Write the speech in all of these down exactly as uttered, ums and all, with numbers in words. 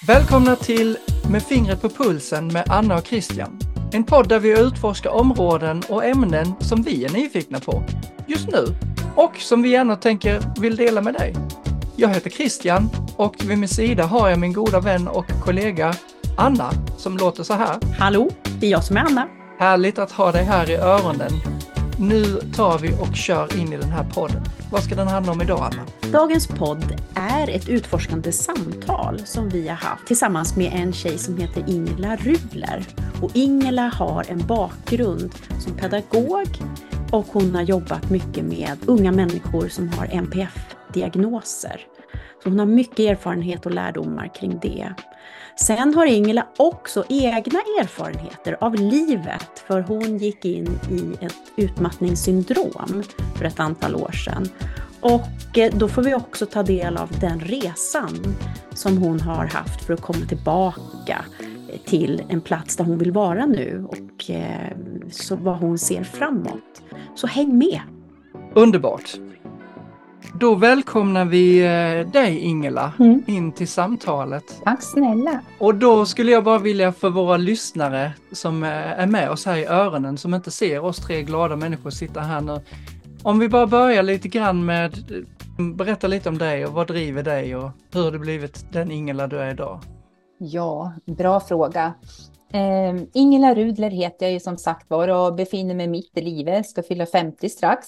Välkomna till Med fingret på pulsen med Anna och Christian. En podd där vi utforskar områden och ämnen som vi är nyfikna på just nu och som vi gärna tänker vill dela med dig. Jag heter Christian och vid min sida har jag min goda vän och kollega Anna som låter så här. Hallå, det är jag som är Anna. Härligt att ha dig här i öronen. Nu tar vi och kör in i den här podden. Vad ska den handla om idag, Anna? Dagens podd är ett utforskande samtal som vi har haft tillsammans med en tjej som heter Ingela Rudler. Och Ingela har en bakgrund som pedagog och hon har jobbat mycket med unga människor som har N P F-diagnoser. Så hon har mycket erfarenhet och lärdomar kring det. Sen har Ingela också egna erfarenheter av livet, för hon gick in i ett utmattningssyndrom för ett antal år sedan. Och då får vi också ta del av den resan som hon har haft för att komma tillbaka till en plats där hon vill vara nu och så vad hon ser framåt. Så häng med! Underbart! Då välkomnar vi dig, Ingela, mm. in till samtalet. Tack snälla. Och då skulle jag bara vilja för våra lyssnare som är med oss här i öronen, som inte ser oss tre glada människor sitta här nu. Om vi bara börjar lite grann med, berätta lite om dig och vad driver dig och hur har det blivit den Ingela du är idag? Ja, bra fråga. Eh, Ingela Rudler heter jag ju som sagt var och befinner mig mitt i livet, ska fylla femtio strax.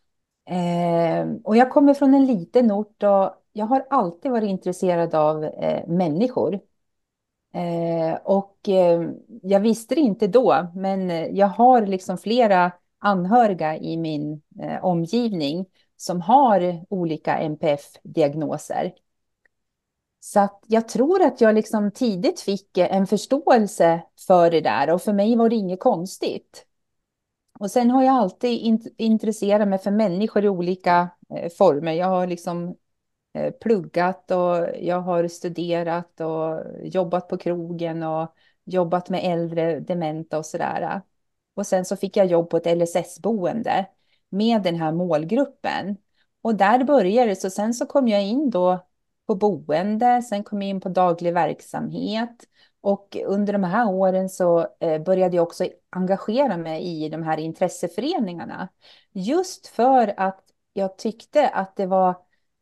Eh, och jag kommer från en liten ort och jag har alltid varit intresserad av eh, människor. Eh, och eh, jag visste det inte då, men jag har liksom flera anhöriga i min eh, omgivning som har olika N P F-diagnoser. Så att jag tror att jag liksom tidigt fick en förståelse för det där och för mig var det inget konstigt. Och sen har jag alltid int- intresserat mig för människor i olika eh, former. Jag har liksom eh, pluggat och jag har studerat och jobbat på krogen och jobbat med äldre dementa och sådär. Och sen så fick jag jobb på ett L S S-boende med den här målgruppen. Och där började det, så sen så kom jag in då på boende, sen kom jag in på daglig verksamhet. Och under de här åren så började jag också engagera mig i de här intresseföreningarna. Just för att jag tyckte att det var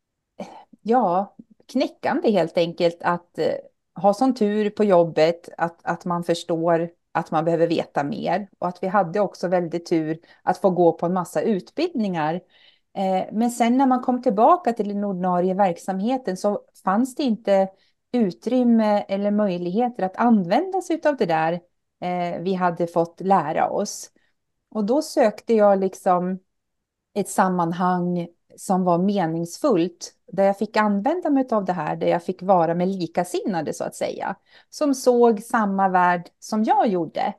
ja, knäckande helt enkelt att ha sån tur på jobbet att, att man förstår att man behöver veta mer. Och att vi hade också väldigt tur att få gå på en massa utbildningar. Men sen när man kom tillbaka till den ordinarie verksamheten så fanns det inte utrymme eller möjligheter att använda sig av det där eh, vi hade fått lära oss. Och då sökte jag liksom ett sammanhang som var meningsfullt, där jag fick använda mig av det här, där jag fick vara med likasinnade så att säga, som såg samma värld som jag gjorde.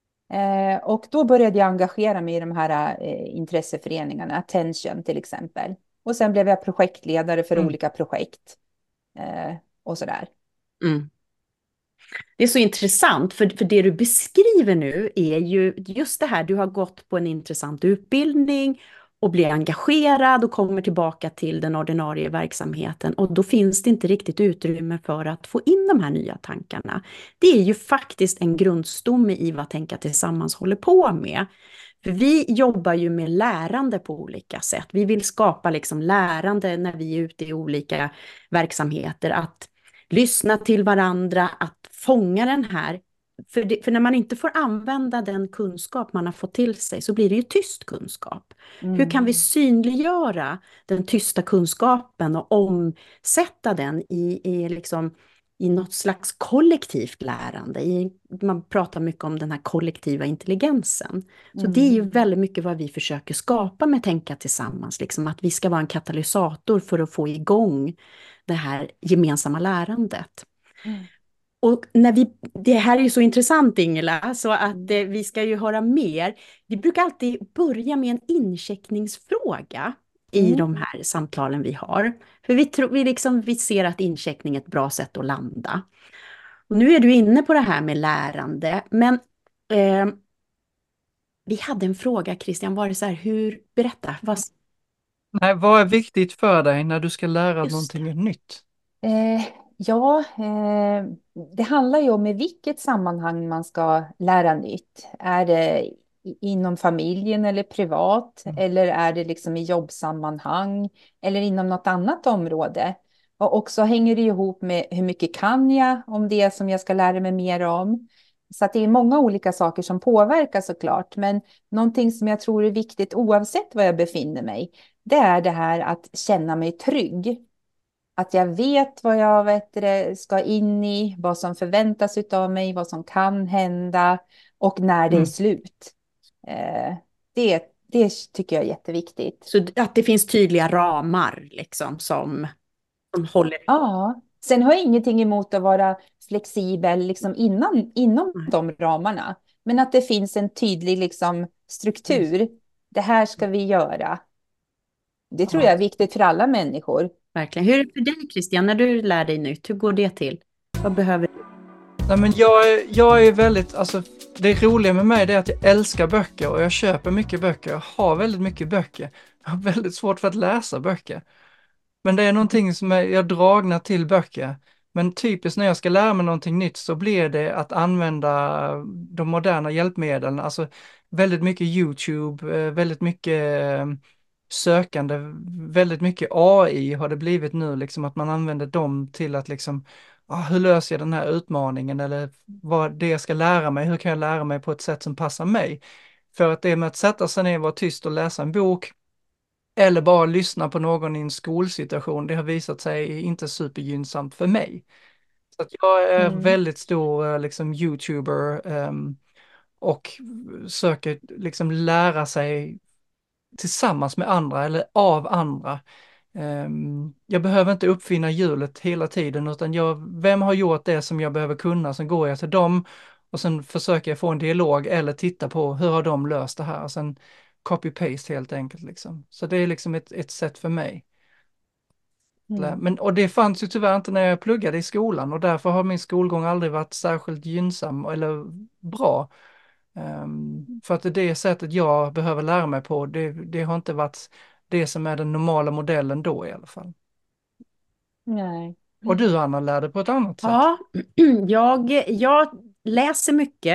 Eh, och då började jag engagera mig i de här eh, intresseföreningarna, Attention till exempel. Och sen blev jag projektledare för mm. olika projekt. Eh, och sådär. Mm. Det är så intressant, för, för det du beskriver nu är ju just det här, du har gått på en intressant utbildning och blir engagerad och kommer tillbaka till den ordinarie verksamheten och då finns det inte riktigt utrymme för att få in de här nya tankarna. Det är ju faktiskt en grundstomme i vad Tänka Tillsammans håller på med. För vi jobbar ju med lärande på olika sätt. Vi vill skapa liksom lärande när vi är ute i olika verksamheter. Att lyssna till varandra, att fånga den här. För, det, för när man inte får använda den kunskap man har fått till sig så blir det ju tyst kunskap. Mm. Hur kan vi synliggöra den tysta kunskapen och omsätta den i, i liksom... i något slags kollektivt lärande. I, man pratar mycket om den här kollektiva intelligensen. Så mm. det är ju väldigt mycket vad vi försöker skapa med Tänka Tillsammans. Liksom att vi ska vara en katalysator för att få igång det här gemensamma lärandet. Mm. Och när vi, det här är ju så intressant Ingela, så att eh, vi ska ju höra mer. Vi brukar alltid börja med en incheckningsfråga i mm. de här samtalen vi har. För vi, tror, vi, liksom, vi ser att incheckning är ett bra sätt att landa. Och nu är du inne på det här med lärande. Men eh, vi hade en fråga, Christian. Var det så här, hur, berätta. Vad... Nej, vad är viktigt för dig när du ska lära Just. någonting nytt? Eh, ja, eh, det handlar ju om i vilket sammanhang man ska lära nytt. Är det i- inom familjen eller privat? Mm. Eller är det liksom i jobbsammanhang? Eller inom något annat område? Och också hänger det ihop med hur mycket kan jag om det som jag ska lära mig mer om. Så att det är många olika saker som påverkar såklart. Men någonting som jag tror är viktigt oavsett var jag befinner mig, det är det här att känna mig trygg. Att jag vet vad jag vet det, ska in i, vad som förväntas av mig, vad som kan hända och när det är Mm. slut. Eh, det, det tycker jag är jätteviktigt. Så att det finns tydliga ramar liksom som, som håller. Ja, sen har jag ingenting emot att vara flexibel liksom innan, inom Mm. de ramarna. Men att det finns en tydlig liksom, struktur. Det här ska vi göra. Det tror Ja. jag är viktigt för alla människor. Verkligen. Hur är det för dig, Christian, när du lär dig nytt? Hur går det till? Vad behöver du? Nej, men jag, är- jag är väldigt, alltså det roliga med mig det är att jag älskar böcker och jag köper mycket böcker. Jag har väldigt mycket böcker. Jag har väldigt svårt för att läsa böcker. Men det är någonting som är, jag dragnar till böcker. Men typiskt när jag ska lära mig någonting nytt så blir det att använda de moderna hjälpmedlen. Alltså väldigt mycket YouTube, eh, väldigt mycket eh, sökande, väldigt mycket A I har det blivit nu, liksom att man använder dem till att liksom, ah, hur löser jag den här utmaningen eller vad det jag ska lära mig, hur kan jag lära mig på ett sätt som passar mig? För att det med att sätta sig ner, vara tyst och läsa en bok, eller bara lyssna på någon i en skolsituation, det har visat sig inte supergynnsamt för mig. Så att jag är Mm. väldigt stor eh, liksom YouTuber ehm, och söker liksom lära sig tillsammans med andra eller av andra. Ehm, jag behöver inte uppfinna hjulet hela tiden utan jag, vem har gjort det som jag behöver kunna, så går jag till dem och sen försöker jag få en dialog eller titta på hur har de löst det här och sen copy-paste helt enkelt liksom. Så det är liksom ett, ett sätt för mig. Mm. Men, och det fanns ju tyvärr inte när jag pluggade i skolan och därför har min skolgång aldrig varit särskilt gynnsam eller bra. Ehm, för att det sättet jag behöver lära mig på, det, det har inte varit det som är den normala modellen då i alla fall. Nej. Och du Anna lärde på ett annat sätt. Ja, jag, jag läser mycket.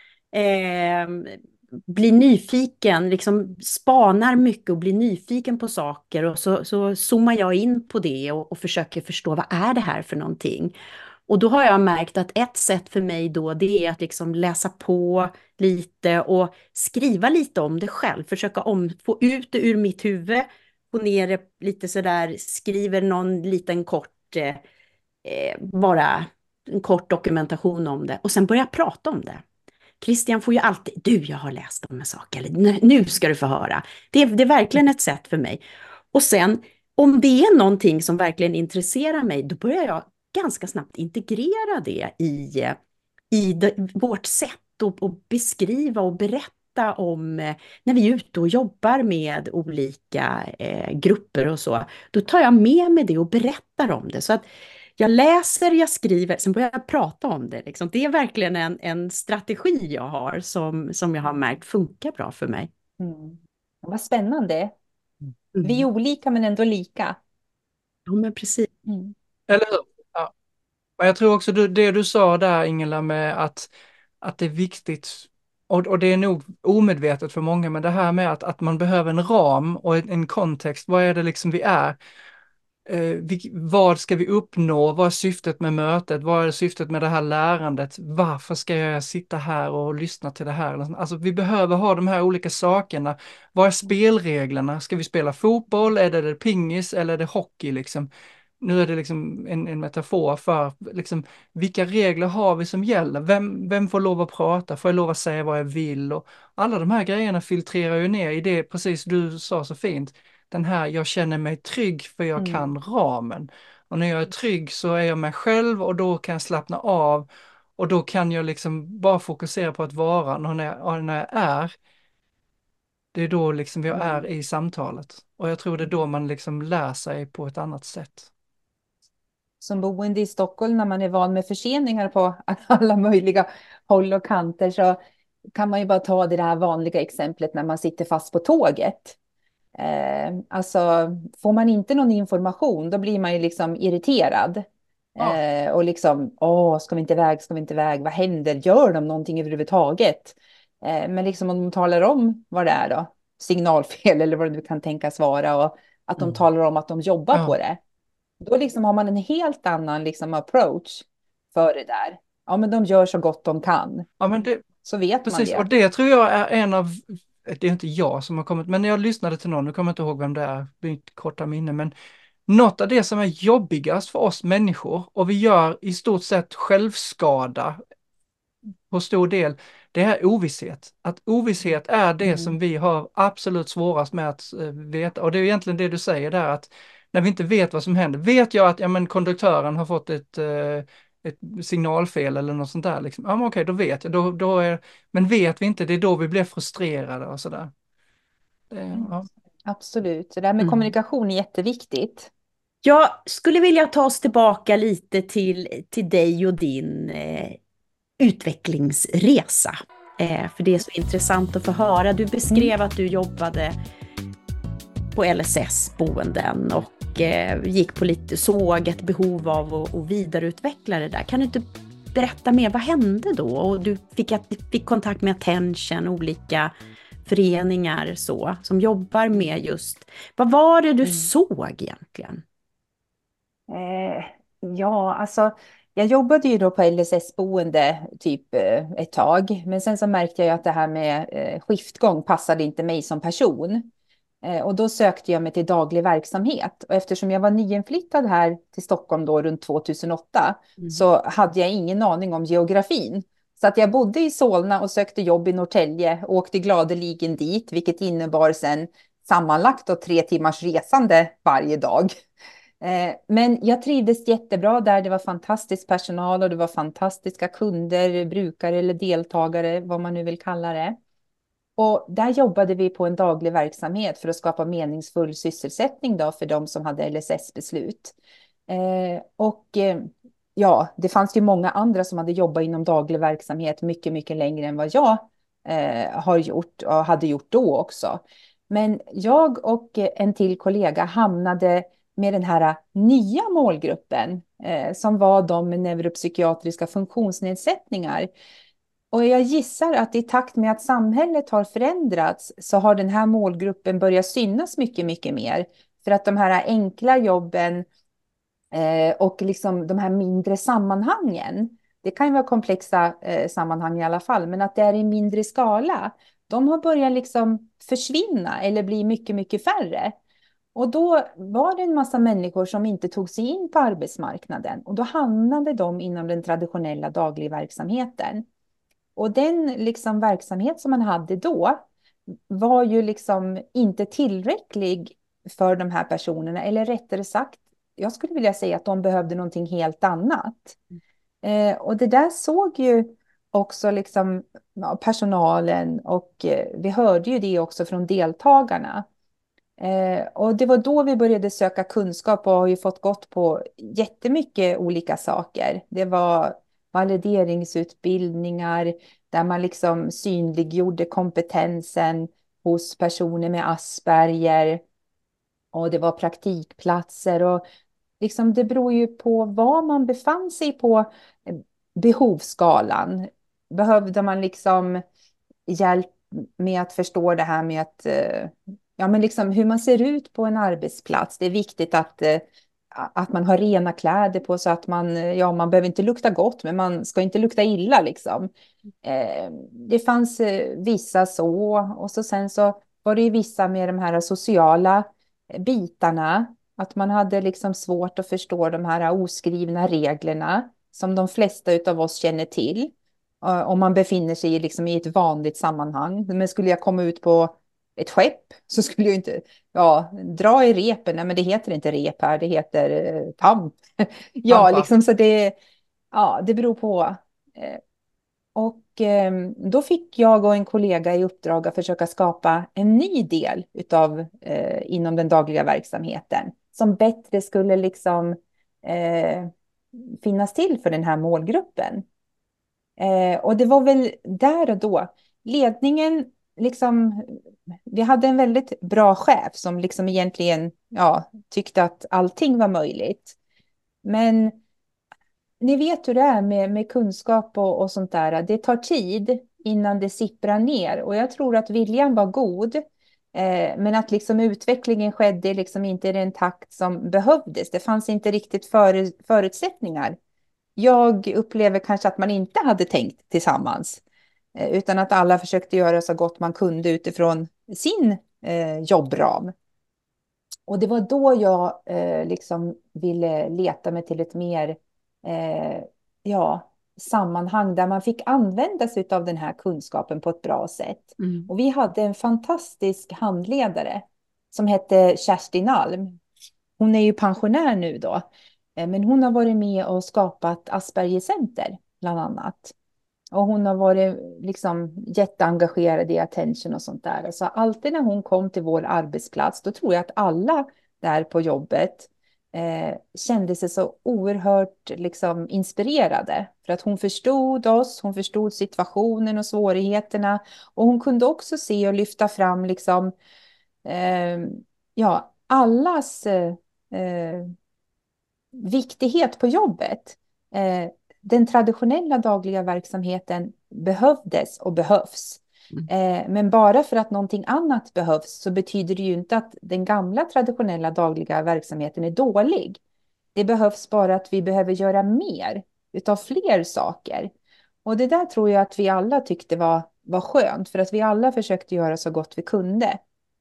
Eh, blir nyfiken, liksom spanar mycket och blir nyfiken på saker och så, så zoomar jag in på det och, och försöker förstå vad är det här för någonting. Och då har jag märkt att ett sätt för mig då det är att liksom läsa på lite och skriva lite om det själv, försöka om, få ut det ur mitt huvud, få ner det lite sådär, skriver någon liten kort eh, eh, bara en kort dokumentation om det och sen börja prata om det. Christian får ju alltid, du jag har läst om en sak, eller "Nu- nu ska du få höra. Det är, det är verkligen ett sätt för mig. Och sen, om det är någonting som verkligen intresserar mig, då börjar jag ganska snabbt integrera det i, eh, i det, vårt sätt att, att beskriva och berätta om eh, när vi är ute och jobbar med olika eh, grupper och så. Då tar jag med mig det och berättar om det. Så att jag läser, jag skriver, sen börjar jag prata om det. Liksom. Det är verkligen en, en strategi jag har som, som jag har märkt funkar bra för mig. Mm. Vad spännande. Vi är Mm. olika men ändå lika. Ja, men precis. Mm. Eller hur? Ja. Men jag tror också du, det du sa där Ingela med att, att det är viktigt, och, och det är nog omedvetet för många, men det här med att, att man behöver en ram och en, en kontext, vad är det liksom vi är? Eh, vi, vad ska vi uppnå? Vad är syftet med mötet? Vad är syftet med det här lärandet? Varför ska jag sitta här och lyssna till det här? Alltså vi behöver ha de här olika sakerna. Vad är spelreglerna? Ska vi spela fotboll? Är det, det pingis eller är det hockey liksom? Nu är det liksom en, en metafor för liksom, vilka regler har vi som gäller? Vem, vem får lov att prata? Får jag lov att säga vad jag vill? Och alla de här grejerna filtrerar ju ner i det, precis du sa så fint. Den här, jag känner mig trygg för jag Mm. kan ramen. Och när jag är trygg så är jag mig själv och då kan jag slappna av. Och då kan jag liksom bara fokusera på att vara. Och när jag, och när jag är, det är då liksom jag är Mm. i samtalet. Och jag tror det är då man liksom lär sig på ett annat sätt. Som boende i Stockholm när man är van med förseningar på alla möjliga håll och kanter så kan man ju bara ta det här vanliga exemplet när man sitter fast på tåget. Eh, alltså får man inte någon information då blir man ju liksom irriterad. Ja. Eh, och liksom, åh, ska vi inte iväg, ska vi inte iväg, vad händer, gör de någonting överhuvudtaget? Eh, men liksom om de talar om vad det är då, signalfel eller vad det nu kan tänkas vara, och att de Mm. talar om att de jobbar på Ja. det, då liksom har man en helt annan liksom approach för det där. Ja, men de gör så gott de kan, Ja, men det, så vet man precis, det. och det tror jag är en av, det är inte jag som har kommit, men när jag lyssnade till någon, nu kommer jag inte ihåg vem det är, mitt korta minne, men något av det som är jobbigast för oss människor, och vi gör i stort sett självskada på stor del, det är ovisshet. Att ovisshet är det Mm. som vi har absolut svårast med att eh, veta. Och det är egentligen det du säger där, att när vi inte vet vad som händer. Vet jag att ja, men konduktören har fått ett, eh, ett signalfel eller något sånt där, liksom. Ja, men okej, då vet jag. Då, då är, men vet vi inte, det är då vi blir frustrerade och sådär. Det, ja. Absolut, så det här med Mm. kommunikation är jätteviktigt. Jag skulle vilja ta oss tillbaka lite till, till dig och din eh, utvecklingsresa. Eh, för det är så intressant att få höra. Du beskrev att du jobbade på L S S-boenden och eh, gick på lite, såg ett behov av att, att vidareutveckla det där. Kan du inte berätta mer, vad hände då? Och du fick, fick kontakt med Attention, olika föreningar så, som jobbar med just, vad var det du Mm. såg egentligen? Eh, ja, alltså jag jobbade ju då på L S S-boende typ eh, ett tag, men sen så märkte jag att det här med eh, skiftgång passade inte mig som person. Eh, och då sökte jag mig till daglig verksamhet, och eftersom jag var nyinflyttad här till Stockholm då runt tvåtusenåtta Mm. så hade jag ingen aning om geografin. Så att jag bodde i Solna och sökte jobb i Norrtälje och åkte gladeligen dit, vilket innebar sen sammanlagt då tre timmars resande varje dag. Eh, Men jag trivdes jättebra där. Det var fantastisk personal och det var fantastiska kunder, brukare eller deltagare, vad man nu vill kalla det. Och där jobbade vi på en daglig verksamhet för att skapa meningsfull sysselsättning då för de som hade L S S-beslut. Eh, och eh, ja, det fanns ju många andra som hade jobbat inom daglig verksamhet mycket, mycket längre än vad jag eh, har gjort och hade gjort då också. Men jag och en till kollega hamnade med den här nya målgruppen eh, som var de med neuropsykiatriska funktionsnedsättningar. Och jag gissar att i takt med att samhället har förändrats så har den här målgruppen börjat synas mycket, mycket mer. För att de här enkla jobben eh, och liksom de här mindre sammanhangen, det kan ju vara komplexa eh, sammanhang i alla fall, men att det är i mindre skala, de har börjat liksom försvinna eller bli mycket, mycket färre. Och då var det en massa människor som inte tog sig in på arbetsmarknaden, och då hamnade de inom den traditionella dagligverksamheten. Och den liksom verksamhet som man hade då var ju liksom inte tillräcklig för de här personerna. Eller rättare sagt, jag skulle vilja säga att de behövde någonting helt annat. Eh, och det där såg ju också liksom, ja, personalen, och eh, vi hörde ju det också från deltagarna. Eh, och det var då vi började söka kunskap och har ju fått gått på jättemycket olika saker. Det var valideringsutbildningar där man liksom synliggjorde kompetensen hos personer med Asperger. Och det var praktikplatser, och liksom det beror ju på var man befann sig på eh, behovsskalan. Behövde man liksom hjälp med att förstå det här med att, eh, ja, men liksom hur man ser ut på en arbetsplats. Det är viktigt att, eh, att man har rena kläder på, så att man, eh, ja, man behöver inte lukta gott, men man ska inte lukta illa liksom. Eh, det fanns eh, vissa så, och så sen så var det ju vissa med de här sociala eh, bitarna, att man hade liksom svårt att förstå de här oskrivna reglerna som de flesta av oss känner till. Eh, om man befinner sig i, liksom, i ett vanligt sammanhang. Men skulle jag komma ut på ett skepp så skulle jag inte, ja, dra i repen. Nej, men det heter inte rep här, det heter eh, tamp. Ja, Tampa. liksom så det, ja, det beror på. Eh, och eh, då fick jag och en kollega i uppdrag att försöka skapa en ny del utav, eh, inom den dagliga verksamheten som bättre skulle liksom eh, finnas till för den här målgruppen. Eh, och det var väl där och då. Ledningen, liksom, vi hade en väldigt bra chef som liksom egentligen, ja, tyckte att allting var möjligt. Men ni vet hur det är med, med kunskap och, och sånt där. Det tar tid innan det sipprar ner. Och jag tror att viljan var god. Eh, men att liksom utvecklingen skedde liksom inte i den takt som behövdes. Det fanns inte riktigt före, förutsättningar. Jag upplever kanske att man inte hade tänkt tillsammans. Eh, utan att alla försökte göra så gott man kunde utifrån sin eh, jobbram. Och det var då jag eh, liksom ville leta mig till ett mer eh, ja, sammanhang där man fick använda sig av den här kunskapen på ett bra sätt. Mm. Och vi hade en fantastisk handledare som hette Kerstin Alm. Hon är ju pensionär nu då, eh, men hon har varit med och skapat Asperger Center bland annat. Och hon har varit liksom jätteengagerad i attention och sånt där. Så alltid när hon kom till vår arbetsplats, då tror jag att alla där på jobbet eh, kände sig så oerhört liksom, inspirerade. För att hon förstod oss, hon förstod situationen och svårigheterna. Och hon kunde också se och lyfta fram liksom, eh, ja, allas eh, viktighet på jobbet. Eh, den traditionella dagliga verksamheten behövdes och behövs. Eh, men bara för att någonting annat behövs så betyder det ju inte att den gamla traditionella dagliga verksamheten är dålig. Det behövs bara att vi behöver göra mer utav fler saker. Och det där tror jag att vi alla tyckte var, var skönt, för att vi alla försökte göra så gott vi kunde.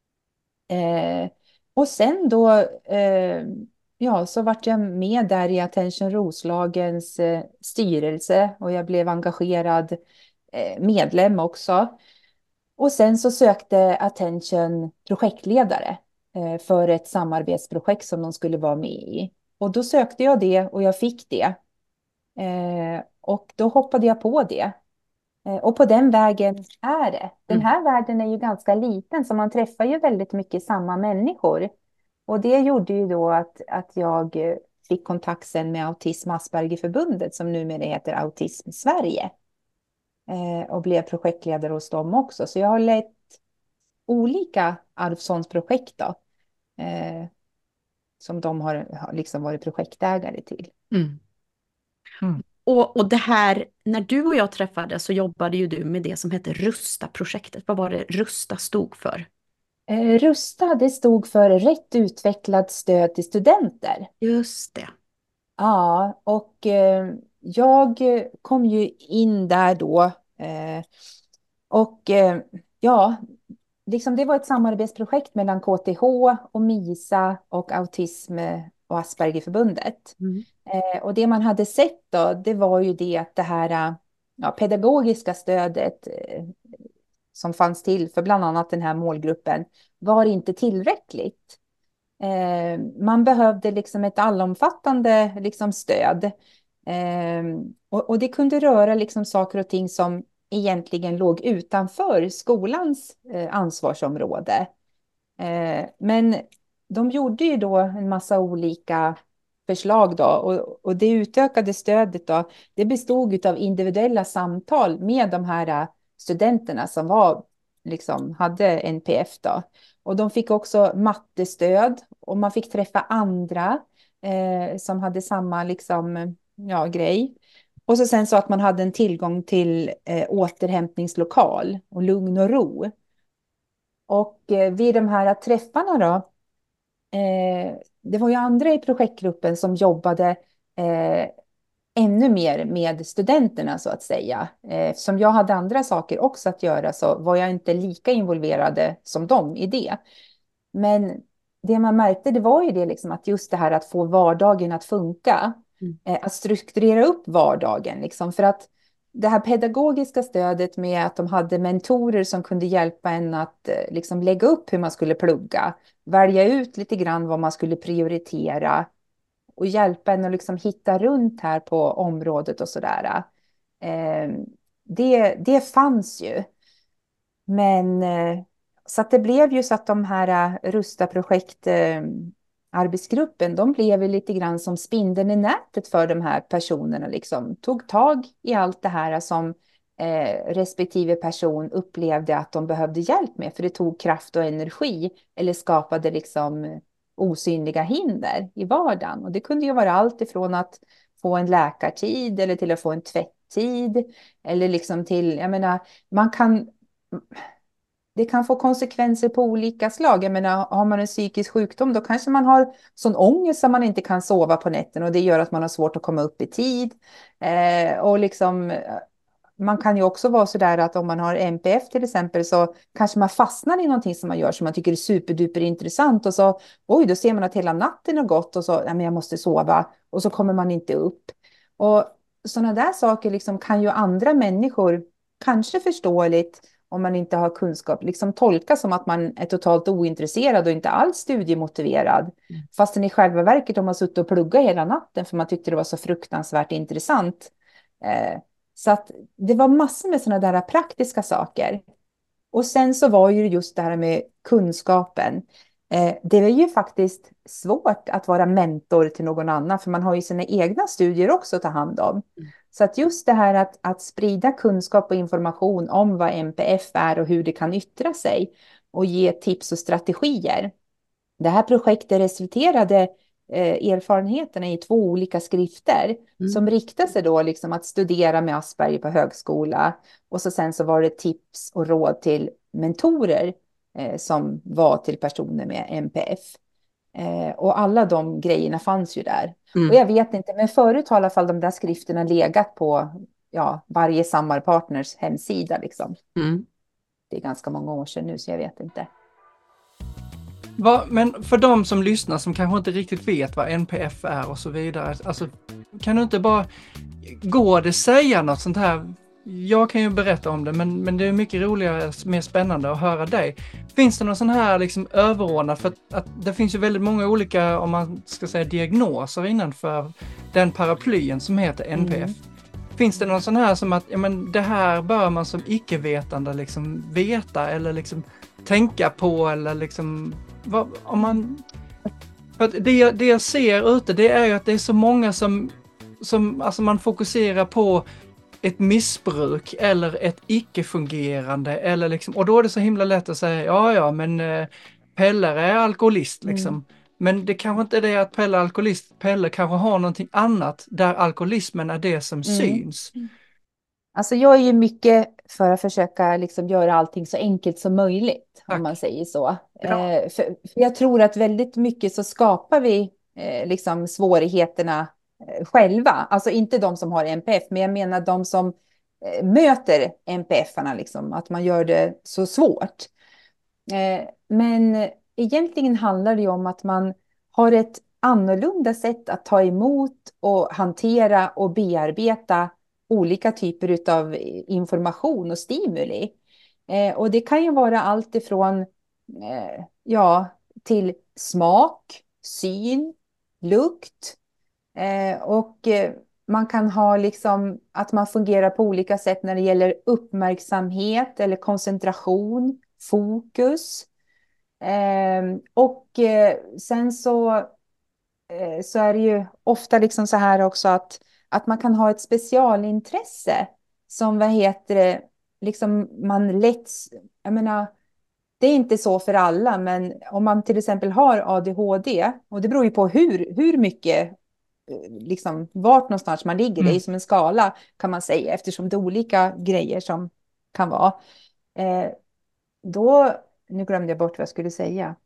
Eh, och sen då, eh, ja, så vart jag med där i Attention Roslagens eh, styrelse och jag blev engagerad eh, medlem också. Och sen så sökte Attention projektledare eh, för ett samarbetsprojekt som de skulle vara med i. Och då sökte jag det och jag fick det. Eh, och då hoppade jag på det. Eh, Och på den vägen är det. Den här världen är ju ganska liten, så man träffar ju väldigt mycket samma människor. Och det gjorde ju då att, att jag eh, fick kontakt sen med Autism Aspergerförbundet, som numera heter Autism Sverige. Eh, och blev projektledare hos dem också. Så jag har lett olika Arvssons-projekt då. Eh, som de har, har liksom varit projektägare till. Mm. Mm. Och, och det här, när du och jag träffades så jobbade ju du med det som hette Rusta-projektet. Vad var det Rusta stod för? Eh, Rusta, det stod för rätt utvecklat stöd till studenter. Just det. Ja, och eh, jag kom ju in där då. Eh, och eh, ja, liksom det var ett samarbetsprojekt mellan K T H och MISA och Autism och Aspergerförbundet. Mm. Eh, och det man hade sett då, det var ju det att det här ja, pedagogiska stödet eh, som fanns till för bland annat den här målgruppen var inte tillräckligt. Eh, man behövde liksom ett allomfattande liksom stöd. Eh, och, och det kunde röra liksom saker och ting som egentligen låg utanför skolans eh, ansvarsområde. Eh, men de gjorde ju då en massa olika förslag då, och, och det utökade stödet då, det bestod av individuella samtal med de här studenterna som var, liksom, hade N P F då. Och de fick också mattestöd och man fick träffa andra eh, som hade samma liksom, ja, grej. Och så sen så att man hade en tillgång till eh, återhämtningslokal och lugn och ro. Och eh, vid de här träffarna då, eh, det var ju andra i projektgruppen som jobbade eh, ännu mer med studenterna så att säga. Eh, som jag hade andra saker också att göra så var jag inte lika involverade som dem i det. Men det man märkte det var ju det liksom att just det här att få vardagen att funka. Mm. Eh, att strukturera upp vardagen liksom, för att det här pedagogiska stödet med att de hade mentorer som kunde hjälpa en att eh, liksom lägga upp hur man skulle plugga, välja ut lite grann vad man skulle prioritera och hjälpa en att liksom hitta runt här på området och sådär. Eh, det, det fanns ju. Men eh, så att det blev ju så att de här eh, Rusta-projekt eh, arbetsgruppen, de blev ju lite grann som spindeln i nätet för de här personerna, liksom tog tag i allt det här som eh, respektive person upplevde att de behövde hjälp med, för det tog kraft och energi eller skapade liksom osynliga hinder i vardagen. Och det kunde ju vara allt ifrån att få en läkartid eller till att få en tvätttid. Eller liksom till, jag menar, man kan... Det kan få konsekvenser på olika slag. Jag menar, har man en psykisk sjukdom då kanske man har sån ångest att man inte kan sova på nätten och det gör att man har svårt att komma upp i tid. Eh, och liksom, man kan ju också vara så där att om man har N P F till exempel så kanske man fastnar i någonting som man gör som man tycker är superduper intressant och så oj, då ser man att hela natten har gått och så, nej men jag måste sova och så kommer man inte upp. Och sådana där saker liksom kan ju andra människor kanske förståeligt om man inte har kunskap, liksom tolka som att man är totalt ointresserad och inte alls studiemotiverad. Mm. Fast den i själva verket om man suttit och pluggat hela natten för man tyckte det var så fruktansvärt intressant. Eh, så att det var massor med sådana där praktiska saker. Och sen så var ju just det här med kunskapen. Eh, det är ju faktiskt svårt att vara mentor till någon annan för man har ju sina egna studier också att ta hand om. Mm. Så att just det här att, att sprida kunskap och information om vad N P F är och hur det kan yttra sig och ge tips och strategier. Det här projektet resulterade eh, erfarenheterna i två olika skrifter mm. som riktar sig då liksom att studera med Asperger på högskola och så sen så var det tips och råd till mentorer eh, som var till personer med N P F. Eh, och alla de grejerna fanns ju där. Mm. Och jag vet inte, men förut har i alla fall de där skrifterna legat på ja, varje samarbetspartners hemsida. Liksom. Mm. Det är ganska många år sedan nu så jag vet inte. Va, men för de som lyssnar som kanske inte riktigt vet vad N P F är och så vidare. Alltså, kan du inte bara gå det säga något sånt här? Jag kan ju berätta om det, men, men det är mycket roligare, mer spännande att höra dig. Finns det någon sån här liksom överordnad, för att, att det finns ju väldigt många olika, om man ska säga diagnoser innanför den paraplyen som heter N P F. Mm. Finns det någon sån här som att, ja men det här bör man som icke-vetande liksom veta eller liksom tänka på eller liksom, vad, om man... För att det, det jag ser ute, det är ju att det är så många som, som alltså man fokuserar på ett missbruk eller ett icke-fungerande eller liksom, och då är det så himla lätt att säga ja ja men eh, Pelle är alkoholist liksom. Mm. Men det kanske inte är det att Pelle är alkoholist, Pelle kanske har någonting annat där alkoholismen är det som mm. syns. Alltså jag är ju mycket för att försöka liksom göra allting så enkelt som möjligt. Tack. Om man säger så. Eh, för, för jag tror att väldigt mycket så skapar vi eh, liksom svårigheterna själva, alltså inte de som har N P F, men jag menar de som eh, möter N P F-arna, liksom, att man gör det så svårt. Eh, men egentligen handlar det ju om att man har ett annorlunda sätt att ta emot och hantera och bearbeta olika typer av information och stimuli. Eh, och det kan ju vara allt ifrån eh, ja, till smak, syn, lukt. Eh, och eh, man kan ha liksom att man fungerar på olika sätt när det gäller uppmärksamhet eller koncentration, fokus. Eh, och eh, sen så, eh, så är det ju ofta liksom så här också att, att man kan ha ett specialintresse som vad heter det, liksom man lätt, jag menar, det är inte så för alla, men om man till exempel har A D H D, och det beror ju på hur, hur mycket liksom vart någonstans man ligger, mm. det är som en skala kan man säga, eftersom det är olika grejer som kan vara. Eh, då, nu glömde jag bort vad jag skulle säga.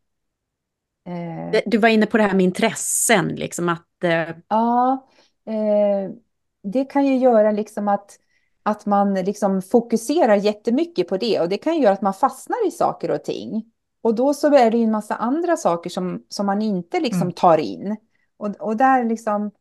Eh, du var inne på det här med intressen, liksom att... Eh... Ja, eh, det kan ju göra liksom att, att man liksom fokuserar jättemycket på det, och det kan ju göra att man fastnar i saker och ting. Och då så är det ju en massa andra saker som, som man inte liksom mm. tar in. Och, och där liksom,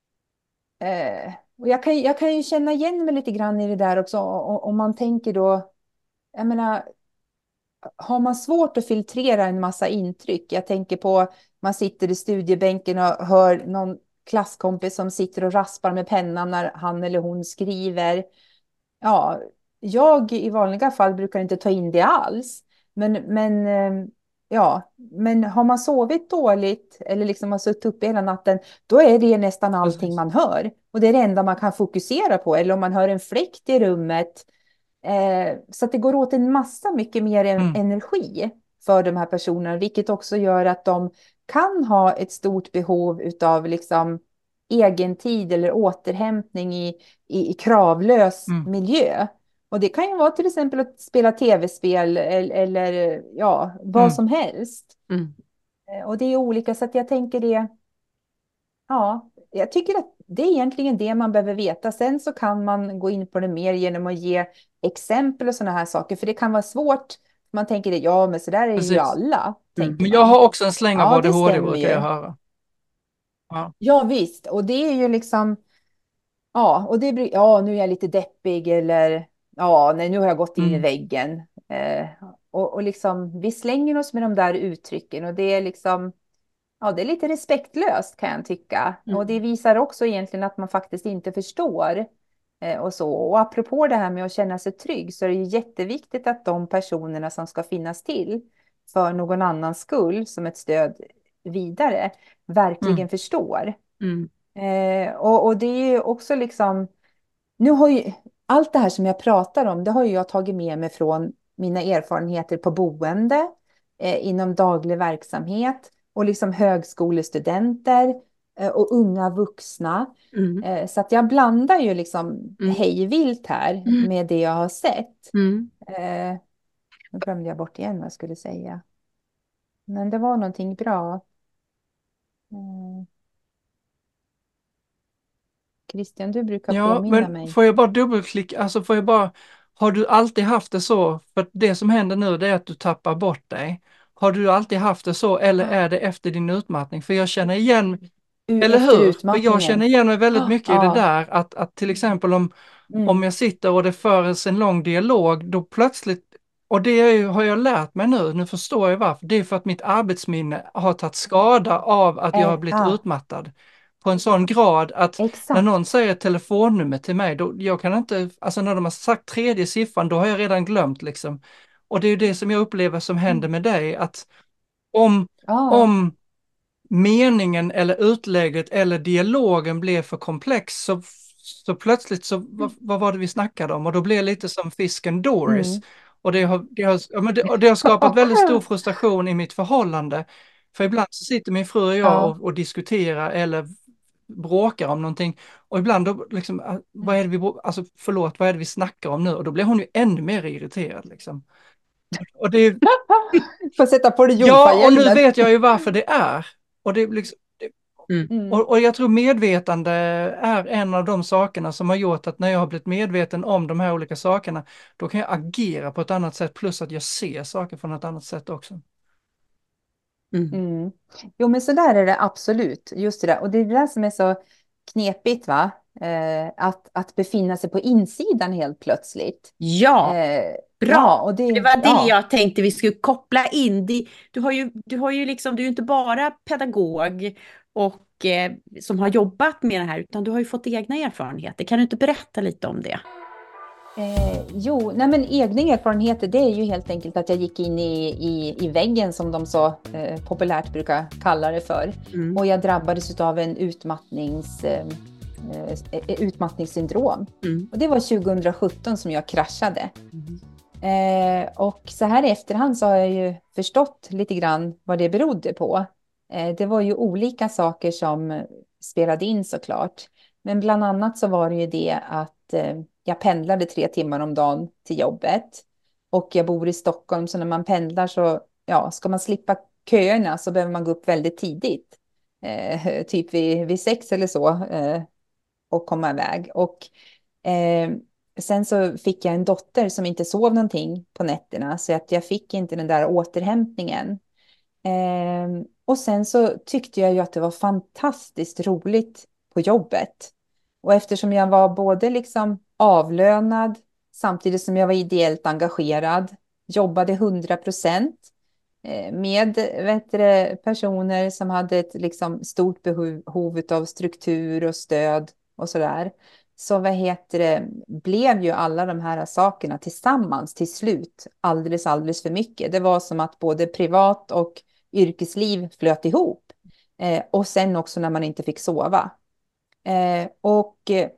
eh, och jag kan, jag kan ju känna igen mig lite grann i det där också. Om man tänker då, jag menar, har man svårt att filtrera en massa intryck. Jag tänker på, man sitter i studiebänken och hör någon klasskompis som sitter och raspar med pennan när han eller hon skriver. Ja, jag i vanliga fall brukar inte ta in det alls. Men, men eh, Ja, men har man sovit dåligt eller liksom har suttit uppe hela natten, då är det nästan allting man hör. Och det är det enda man kan fokusera på. Eller om man hör en fläkt i rummet. Eh, så att det går åt en massa mycket mer mm. energi för de här personerna. Vilket också gör att de kan ha ett stort behov av liksom, egentid eller återhämtning i, i, i kravlös Mm. miljö. Och det kan ju vara till exempel att spela tv-spel eller, eller ja, vad Mm. som helst. Mm. Eh, Och det är olika, så att jag tänker det, ja, jag tycker att det är egentligen det man behöver veta. Sen så kan man gå in på det mer genom att ge exempel och sådana här saker, för det kan vara svårt. Man tänker det, ja men så där är ju Precis. alla, Mm. tänker Men jag man. har också en släng av Ja, det A D H D stämmer brukar jag ju. höra. Ja. Ja, visst. Och det är ju liksom, ja, och det blir, ja, nu är jag lite deppig eller, ja, nej, nu har jag gått in i Mm. väggen. Eh, och, och liksom, vi slänger oss med de där uttrycken och det är liksom, ja, det är lite respektlöst kan jag tycka. Och det Mm. visar också egentligen att man faktiskt inte förstår. Eh, och så. Och apropå det här med att känna sig trygg, så är det ju jätteviktigt att de personerna som ska finnas till för någon annans skull som ett stöd vidare Mm. verkligen förstår. Mm. Eh, och, och det är ju också liksom, nu har ju allt det här som jag pratar om, det har ju jag tagit med mig från mina erfarenheter på boende, eh, inom daglig verksamhet och liksom högskolestudenter eh, och unga vuxna. Mm. Eh, så att jag blandar ju liksom Mm. hejvilt här Mm. med det jag har sett. Mm. Eh, nu glömde jag bort igen vad jag skulle säga. Men det var någonting bra. Eh, Christian, du brukar Ja, påminna men mig. får jag bara dubbelklicka, alltså får jag bara, har du alltid haft det så? För att det som händer nu det är att du tappar bort dig. Har du alltid haft det så eller är det efter din utmattning? För jag känner igen, U- eller Efter hur? För jag känner utmattningen. igen mig väldigt mycket i det Ja. där att, att till exempel om, om Mm. jag sitter och det förs en lång dialog, då plötsligt, och det är ju, har jag lärt mig nu, nu förstår jag varför, det är för att mitt arbetsminne har tagit skada av att jag har Eh, blivit ja, utmattad på en sån grad att när någon exakt. säger ett telefonnummer till mig, då jag kan inte, alltså när de har sagt tredje siffran, då har jag redan glömt liksom. Och det är ju det som jag upplever som händer Mm. med dig, att om, Ja. om meningen eller utlägget eller dialogen blev för komplex så, så plötsligt så, vad, vad var det vi snackade om? Och då blev det lite som fisken Doris. Mm. Och det har, det har, ja, men det, och det har skapat väldigt stor frustration i mitt förhållande. För ibland så sitter min fru och jag Ja. och, och diskuterar eller bråkar om någonting. Och ibland då liksom, ah, vad är det vi, bro- alltså förlåt, vad är det vi snackar om nu? Och då blir hon ju ännu mer irriterad liksom. Och det, Får sätta på dig ja, och nu jungfahjälmen. vet jag ju varför det är. Och det är liksom, Mm. Mm. och, och jag tror medvetande är en av de sakerna som har gjort att när jag har blivit medveten om de här olika sakerna, då kan jag agera på ett annat sätt, plus att jag ser saker från ett annat sätt också. Mm. Mm. Jo, men så där är det absolut. Just det där. Och det är det där som är så knepigt, va? Eh, att, att befinna sig på insidan helt plötsligt. Ja, Eh, bra. ja, och det, Det var det ja. jag tänkte vi skulle koppla in. Det- Du har ju, du har ju liksom, du är ju inte bara pedagog och eh, som har jobbat med det här, utan du har ju fått egna erfarenheter. Kan du inte berätta lite om det? Eh, jo, nej men egna erfarenheter, det är ju helt enkelt att jag gick in i, i, i väggen som de så eh, populärt brukar kalla det för. Mm. Och jag drabbades av en utmattnings, eh, eh, utmattningssyndrom. Mm. Och det var tjugohundrasjutton som jag kraschade. Mm. Eh, och så här i efterhand så har jag ju förstått lite grann vad det berodde på. Eh, det var ju olika saker som spelade in såklart. Men bland annat så var det ju det att eh, jag pendlade tre timmar om dagen till jobbet. Och jag bor i Stockholm, så när man pendlar så, ja, ska man slippa köerna så behöver man gå upp väldigt tidigt. Eh, typ vid, vid sex eller så. Eh, och komma iväg. Och eh, sen så fick jag en dotter som inte sov någonting på nätterna. Så att jag fick inte den där återhämtningen. Eh, och sen så tyckte jag ju att det var fantastiskt roligt på jobbet. Och eftersom jag var både liksom avlönad samtidigt som jag var ideellt engagerad, jobbade hundra procent med vet du, personer som hade ett liksom, stort behov av struktur och stöd och sådär. Så vad heter det, blev ju alla de här sakerna tillsammans till slut alldeles, alldeles för mycket. Det var som att både privat och yrkesliv flöt ihop. Eh, och sen också när man inte fick sova. Eh, och eh,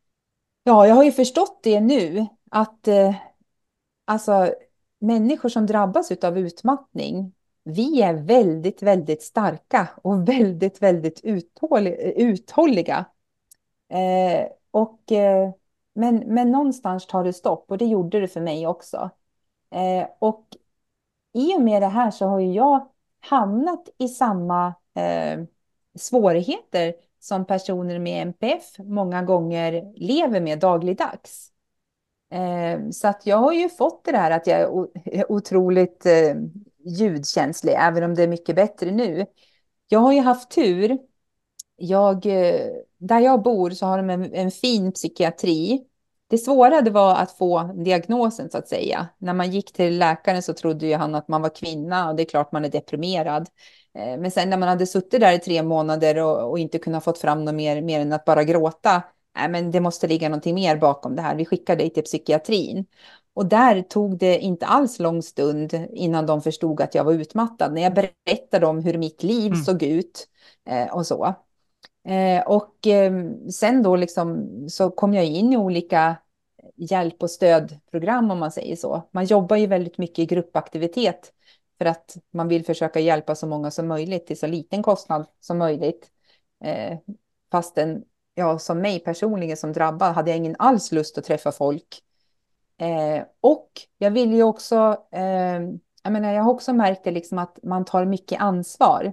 ja, jag har ju förstått det nu att eh, alltså människor som drabbas av utmattning, vi är väldigt, väldigt starka och väldigt, väldigt uthålliga. uthålliga. Eh, och, eh, men, men någonstans tar det stopp och det gjorde det för mig också. Eh, och i och med det här så har ju jag hamnat i samma eh, svårigheter som personer med N P F många gånger lever med dagligdags. Eh, så att jag har ju fått det där att jag är o- är otroligt eh, ljudkänslig, även om det är mycket bättre nu. Jag har ju haft tur. Jag, eh, där jag bor så har de en, en fin psykiatri. Det svåra det var att få diagnosen så att säga. När man gick till läkaren så trodde ju han att man var kvinna och det är klart man är deprimerad. Eh, Men sen när man hade suttit där i tre månader och, och inte kunnat fått fram något mer, mer än att bara gråta. Nej, men det måste ligga någonting mer bakom det här. Vi skickade dig till psykiatrin. Och där tog det inte alls lång stund innan de förstod att jag var utmattad. När jag berättade om hur mitt liv Mm. såg ut eh, och så. Eh, och eh, sen då liksom så kom jag in i olika hjälp- och stödprogram om man säger så. Man jobbar ju väldigt mycket i gruppaktivitet för att man vill försöka hjälpa så många som möjligt till så liten kostnad som möjligt. Eh, fastän jag som mig personligen som drabbad hade jag ingen alls lust att träffa folk. Eh, och jag vill ju också, eh, jag menar jag har också märkt det liksom att man tar mycket ansvar.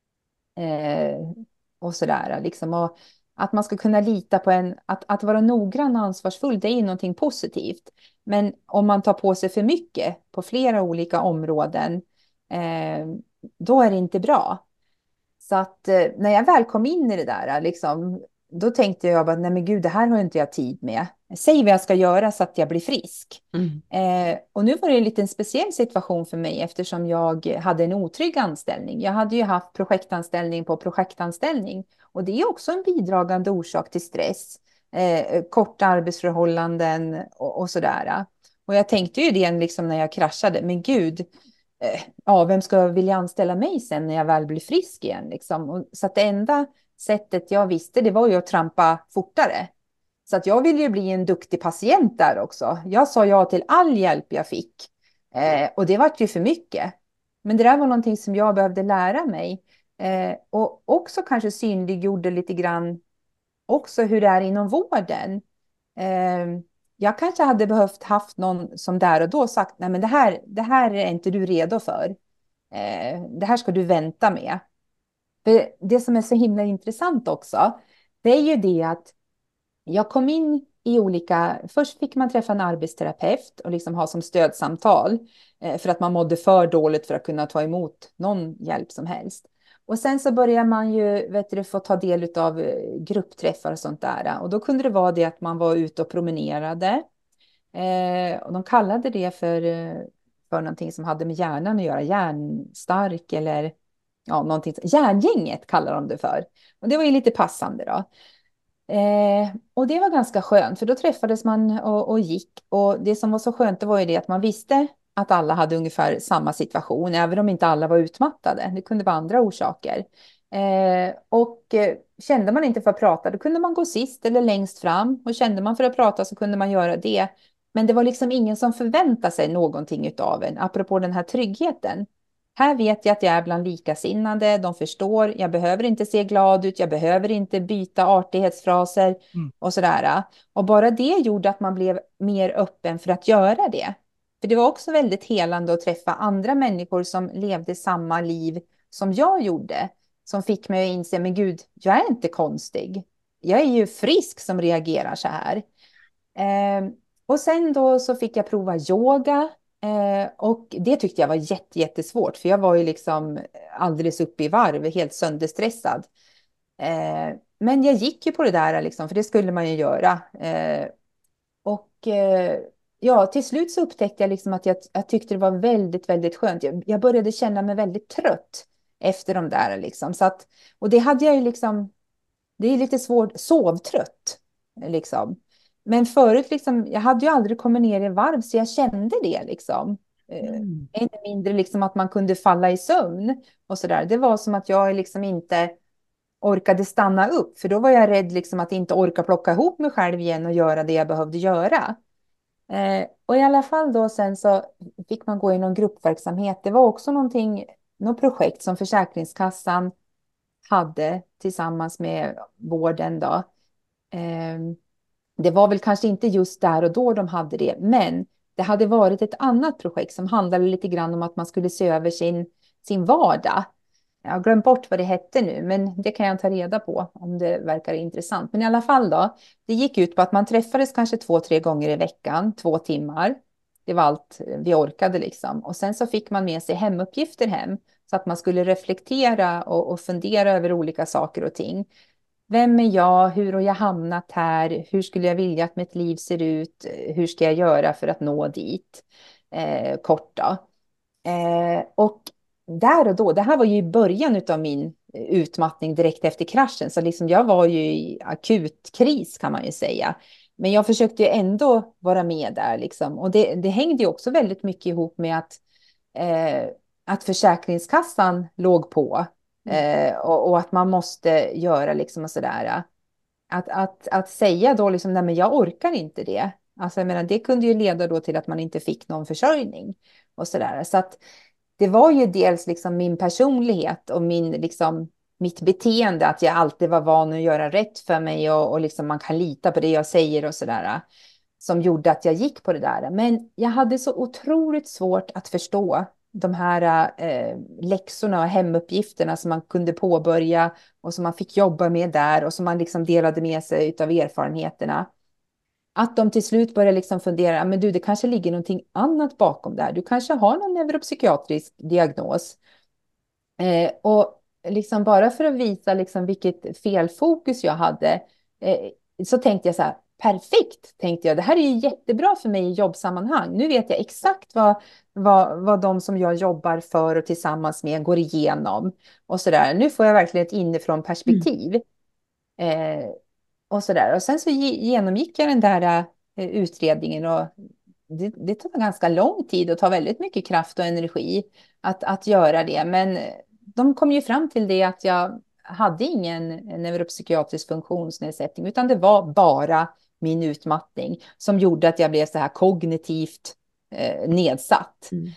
Eh, och sådär. Liksom. Och att man ska kunna lita på en, att, att vara noggrann och ansvarsfull, det är ju någonting positivt. Men om man tar på sig för mycket på flera olika områden, eh, då är det inte bra. Så att eh, när jag väl kom in i det där, liksom, då tänkte jag bara, nej men gud, det här har inte jag tid med. Säg vad jag ska göra så att jag blir frisk. Mm. Eh, och nu var det en liten speciell situation för mig eftersom jag hade en otrygg anställning. Jag hade ju haft projektanställning på projektanställning. Och det är också en bidragande orsak till stress. Eh, korta arbetsförhållanden och, och sådär. Och jag tänkte ju det liksom när jag kraschade, men gud, eh, ja, vem ska vilja anställa mig sen när jag väl blir frisk igen? Liksom? Och, så att det enda sättet jag visste det var ju att trampa fortare. Så att jag ville ju bli en duktig patient där också. Jag sa ja till all hjälp jag fick. Eh, och det var ju för mycket. Men det där var någonting som jag behövde lära mig. Eh, och också kanske synliggjorde lite grann också hur det är inom vården. Eh, jag kanske hade behövt haft någon som där och då sagt, nej men det här, det här är inte du redo för. Eh, det här ska du vänta med. För det som är så himla intressant också, det är ju det att jag kom in i olika, först fick man träffa en arbetsterapeut och liksom ha som stödsamtal eh, för att man mådde för dåligt för att kunna ta emot någon hjälp som helst. Och sen så börjar man ju vet du, få ta del av gruppträffar och sånt där. Och då kunde det vara det att man var ute och promenerade. Eh, och de kallade det för, eh, för någonting som hade med hjärnan att göra, hjärnstark eller ja, någonting. Hjärngänget kallar de det för. Och det var ju lite passande då. Eh, och det var ganska skönt för då träffades man och, och gick. Och det som var så skönt det var ju det att man visste att alla hade ungefär samma situation, även om inte alla var utmattade. Det kunde vara andra orsaker. Eh, och eh, kände man inte för att prata, då kunde man gå sist eller längst fram. Och kände man för att prata så kunde man göra det. Men det var liksom ingen som förväntade sig någonting av en, apropå den här tryggheten. Här vet jag att jag är bland likasinnade, de förstår, jag behöver inte se glad ut, jag behöver inte byta artighetsfraser Mm. och sådär. Och bara det gjorde att man blev mer öppen för att göra det. För det var också väldigt helande att träffa andra människor som levde samma liv som jag gjorde. Som fick mig att inse, men gud, jag är inte konstig. Jag är ju frisk som reagerar så här. Eh, och sen då så fick jag prova yoga. Eh, och det tyckte jag var jätte, jättesvårt. För jag var ju liksom alldeles uppe i varv, helt sönderstressad. Eh, men jag gick ju på det där liksom, för det skulle man ju göra. Eh, och eh, ja, till slut så upptäckte jag liksom att jag, jag tyckte det var väldigt, väldigt skönt. Jag, jag började känna mig väldigt trött efter de där liksom. Så att, och det hade jag ju liksom, det är lite svårt, sovtrött liksom. Men förut liksom, jag hade ju aldrig kommit ner i varv så jag kände det liksom. Eh, Mm. Ännu mindre liksom att man kunde falla i sömn och sådär. Det var som att jag liksom inte orkade stanna upp. För då var jag rädd liksom att inte orka plocka ihop mig själv igen och göra det jag behövde göra. Eh, och i alla fall då sen så fick man gå i någon gruppverksamhet. Det var också någonting något projekt som Försäkringskassan hade tillsammans med vården då. Eh, det var väl kanske inte just där och då de hade det, men det hade varit ett annat projekt som handlade lite grann om att man skulle se över sin, sin vardag. Jag har glömt bort vad det hette nu, men det kan jag ta reda på om det verkar intressant. Men i alla fall då, det gick ut på att man träffades kanske två, tre gånger i veckan, två timmar. Det var allt vi orkade liksom. Och sen så fick man med sig hemuppgifter hem så att man skulle reflektera och, och fundera över olika saker och ting. Vem är jag? Hur har jag hamnat här? Hur skulle jag vilja att mitt liv ser ut? Hur ska jag göra för att nå dit? Eh, kort då. Eh, och där och då, det här var ju i början av min utmattning direkt efter kraschen. Så liksom jag var ju i akut kris kan man ju säga. Men jag försökte ju ändå vara med där liksom. Och det, det hängde ju också väldigt mycket ihop med att, eh, att Försäkringskassan låg på. Eh, och, och att man måste göra liksom och sådär. Att, att, att säga då liksom, nej men jag orkar inte det. Alltså jag menar, det kunde ju leda då till att man inte fick någon försörjning. Och sådär. Så att det var ju dels liksom min personlighet och min, liksom, mitt beteende. Att jag alltid var van att göra rätt för mig. Och, och liksom man kan lita på det jag säger och sådär. Som gjorde att jag gick på det där. Men jag hade så otroligt svårt att förstå de här eh, läxorna och hemuppgifterna som man kunde påbörja och som man fick jobba med där och som man liksom delade med sig av erfarenheterna. Att de till slut började liksom fundera, men du, det kanske ligger någonting annat bakom där. Du kanske har någon neuropsykiatrisk diagnos. Eh, och liksom bara för att visa liksom vilket felfokus jag hade eh, så tänkte jag så här, perfekt, tänkte jag. Det här är ju jättebra för mig i jobbsammanhang. Nu vet jag exakt vad, vad, vad de som jag jobbar för och tillsammans med går igenom. Och så där. Nu får jag verkligen ett inifrån perspektiv. Mm. Eh, och så där. Och sen så genomgick jag den där eh, utredningen och det, det tar ganska lång tid och tar väldigt mycket kraft och energi att, att göra det. Men de kom ju fram till det att jag hade ingen neuropsykiatrisk funktionsnedsättning utan det var bara min utmattning som gjorde att jag blev så här kognitivt eh, nedsatt. Mm.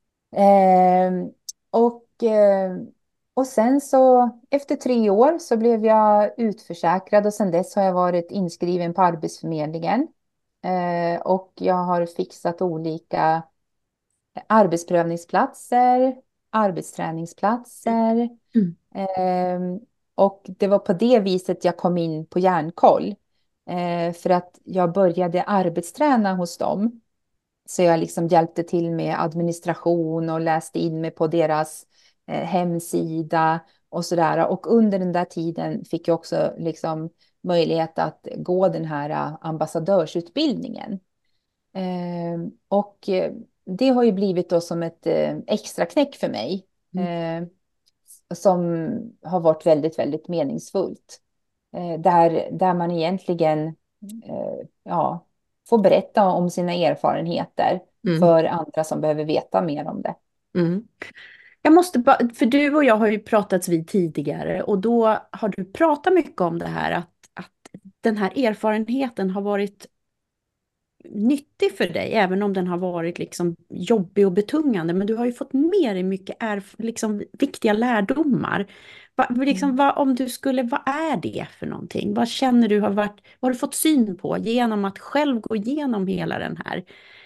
Eh, och, eh, och sen så efter tre år så blev jag utförsäkrad och sen dess har jag varit inskriven på Arbetsförmedlingen. Eh, och jag har fixat olika arbetsprövningsplatser, arbetsträningsplatser. Mm. Eh, och det var på det viset jag kom in på Hjärnkoll. Eh, för att jag började arbetsträna hos dem. Så jag liksom hjälpte till med administration och läste in mig på deras eh, hemsida och sådär. Och under den där tiden fick jag också liksom möjlighet att gå den här uh, ambassadörsutbildningen. Eh, och eh, det har ju blivit då som ett eh, extra knäck för mig. Mm. Eh, som har varit väldigt, väldigt meningsfullt. Eh, där, där man egentligen eh, ja, får berätta om sina erfarenheter mm. för andra som behöver veta mer om det. Mm. Jag måste bara, för du och jag har ju pratats vid tidigare och då har du pratat mycket om det här att, att den här erfarenheten har varit nyttig för dig, även om den har varit liksom jobbig och betungande, men du har ju fått med dig mycket erf- liksom viktiga lärdomar. Va, liksom, mm. va, om du skulle, vad är det för någonting? Vad känner du har varit, vad har du fått syn på genom att själv gå igenom hela den här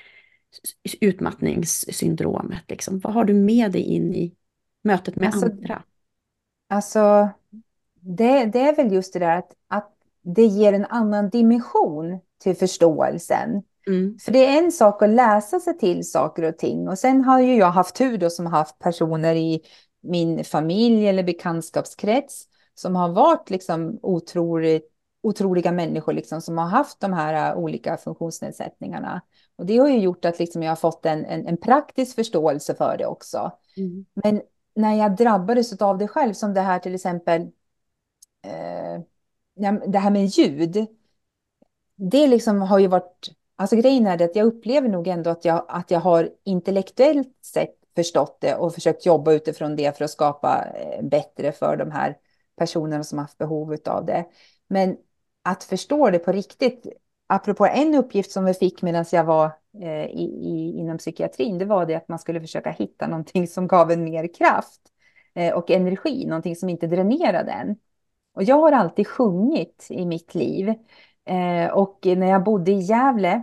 utmattningssyndromet? Liksom? Vad har du med dig in i mötet med alltså, andra? Alltså, det, det är väl just det där att, att det ger en annan dimension till förståelsen. Mm. För det är en sak att läsa sig till saker och ting. Och sen har ju jag haft tur då som har haft personer i min familj eller bekantskapskrets som har varit liksom otroligt, otroliga människor liksom, som har haft de här olika funktionsnedsättningarna. Och det har ju gjort att liksom jag har fått en, en, en praktisk förståelse för det också. Mm. Men när jag drabbades av det själv, som det här till exempel, eh, det här med ljud. Det liksom har ju varit, alltså grejen är det att jag upplever nog ändå att jag, att jag har intellektuellt sett förstått det och försökt jobba utifrån det för att skapa bättre för de här personerna som har haft behov av det. Men att förstå det på riktigt, apropå en uppgift som vi fick medan jag var eh, i, i, inom psykiatrin, det var det att man skulle försöka hitta någonting som gav en mer kraft eh, och energi, någonting som inte dränerade en. Och jag har alltid sjungit i mitt liv. Eh, och när jag bodde i Gävle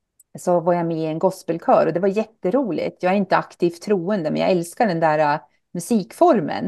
så var jag med i en gospelkör och det var jätteroligt. Jag är inte aktivt troende, men jag älskar den där uh, musikformen.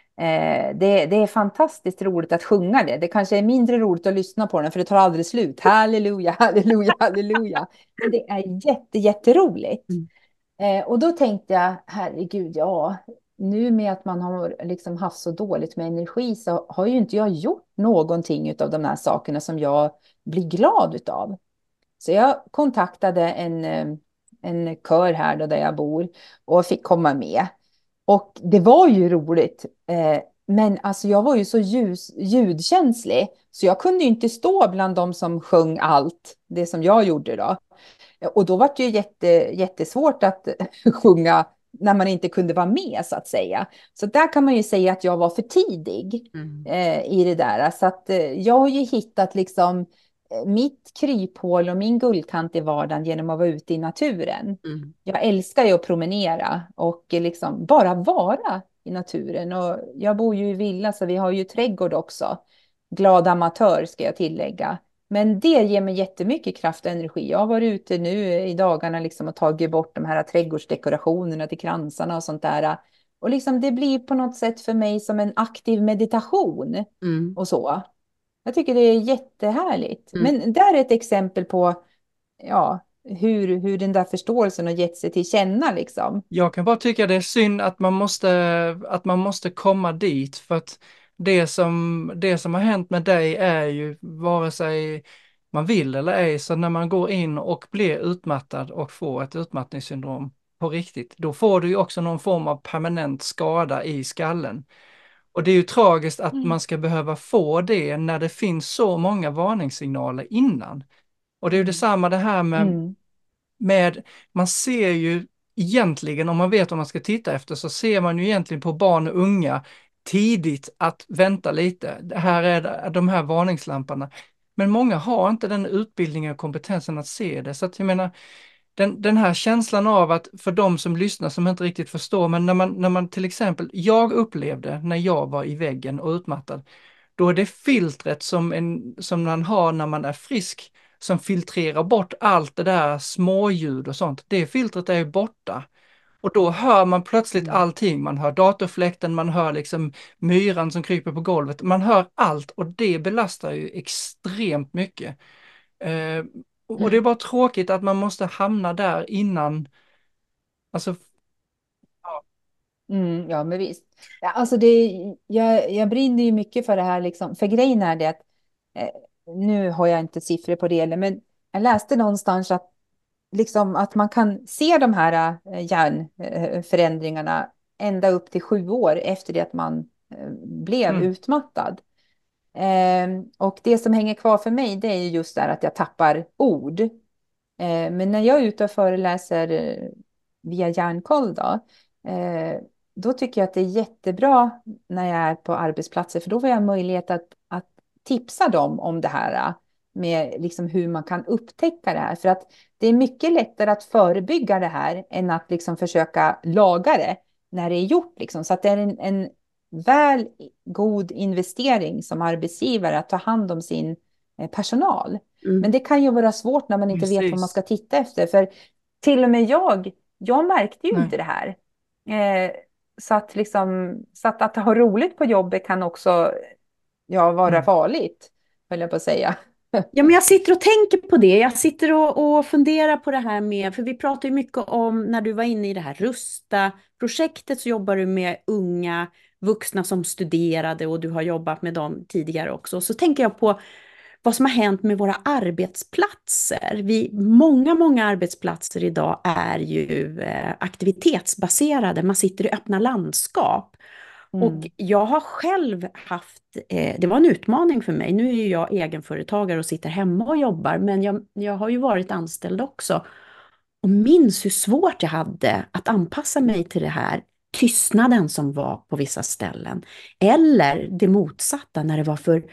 Eh, det, det är fantastiskt roligt att sjunga det. Det kanske är mindre roligt att lyssna på den för det tar aldrig slut. Halleluja, halleluja, halleluja. Men det är jätte, jätteroligt. Mm. Eh, och då tänkte jag, herregud, ja, nu med att man har liksom haft så dåligt med energi så har ju inte jag gjort någonting av de här sakerna som jag blir glad utav. Så jag kontaktade en, eh, en kör här då där jag bor och fick komma med. Och det var ju roligt. Eh, men alltså jag var ju så ljus, ljudkänslig. Så jag kunde ju inte stå bland de som sjöng allt. Det som jag gjorde då. Och då var det ju jätte, jättesvårt att sjunga när man inte kunde vara med så att säga. Så där kan man ju säga att jag var för tidig Mm. eh, i det där. Så att eh, jag har ju hittat liksom mitt kryphål och min guldkant i vardagen genom att vara ute i naturen. Mm. Jag älskar ju att promenera och liksom bara vara i naturen. Och jag bor ju i villa så vi har ju trädgård också. Glad amatör ska jag tillägga. Men det ger mig jättemycket kraft och energi. Jag har varit ute nu i dagarna liksom och tagit bort de här trädgårdsdekorationerna till kransarna och sånt där. Och liksom det blir på något sätt för mig som en aktiv meditation Mm. och så. Jag tycker det är jättehärligt. Mm. Men där är ett exempel på ja, hur, hur den där förståelsen har gett sig till känna liksom. Jag kan bara tycka det är synd att man måste, att man måste komma dit, för att det som, det som har hänt med dig är ju vare sig man vill eller ej, så när man går in och blir utmattad och får ett utmattningssyndrom på riktigt, då får du ju också någon form av permanent skada i skallen. Och det är ju tragiskt att Mm. man ska behöva få det när det finns så många varningssignaler innan. Och det är ju detsamma det här med Mm. med, man ser ju egentligen, om man vet vad man ska titta efter, så ser man ju egentligen på barn och unga tidigt att vänta lite. Det här är de här varningslamporna. Men många har inte den utbildningen och kompetensen att se det. Så att jag menar, den, den här känslan av att för de som lyssnar som inte riktigt förstår, men när man, när man till exempel, jag upplevde när jag var i väggen och utmattad, då är det filtret som, en, som man har när man är frisk som filtrerar bort allt det där småljud och sånt. Det filtret är ju borta. Och då hör man plötsligt Mm. allting. Man hör datorfläkten, man hör liksom myran som kryper på golvet. Man hör allt och det belastar ju extremt mycket. Eh, och det är bara tråkigt att man måste hamna där innan. Alltså, ja. Mm, ja, men visst. Ja, alltså det, jag, jag brinner ju mycket för det här liksom. För grejen är det att eh, nu har jag inte siffror på det, eller, men jag läste någonstans att liksom att man kan se de här eh, hjärnförändringarna ända upp till sju år efter det att man eh, blev Mm. utmattad. Ehm, och det som hänger kvar för mig, det är ju just där att jag tappar ord. Eh, men när jag är ute och föreläser eh, via Hjärnkoll då, eh, då tycker jag att det är jättebra när jag är på arbetsplatser, för då får jag möjlighet att, att tipsa dem om det här, eh, med liksom hur man kan upptäcka det här. För att det är mycket lättare att förebygga det här än att liksom försöka laga det när det är gjort. Liksom. Så att det är en, en väl god investering som arbetsgivare att ta hand om sin eh, personal. Mm. Men det kan ju vara svårt när man inte vet vad man Precis. ska titta efter. För till och med jag, jag märkte ju Nej. inte det här. Eh, så att, liksom, så att, att ha roligt på jobbet kan också ja, vara Mm. farligt, höll jag på att säga. Ja, men jag sitter och tänker på det. Jag sitter och, och funderar på det här med, för vi pratar ju mycket om, när du var inne i det här Rusta-projektet så jobbar du med unga vuxna som studerade och du har jobbat med dem tidigare också. Så tänker jag på vad som har hänt med våra arbetsplatser. Vi, många, många arbetsplatser idag är ju eh, aktivitetsbaserade. Man sitter i öppna landskap. Mm. Och jag har själv haft, eh, det var en utmaning för mig. Nu är ju jag egenföretagare och sitter hemma och jobbar. Men jag, jag har ju varit anställd också. Och minns hur svårt jag hade att anpassa mig till det här. Tystnaden som var på vissa ställen. Eller det motsatta när det var för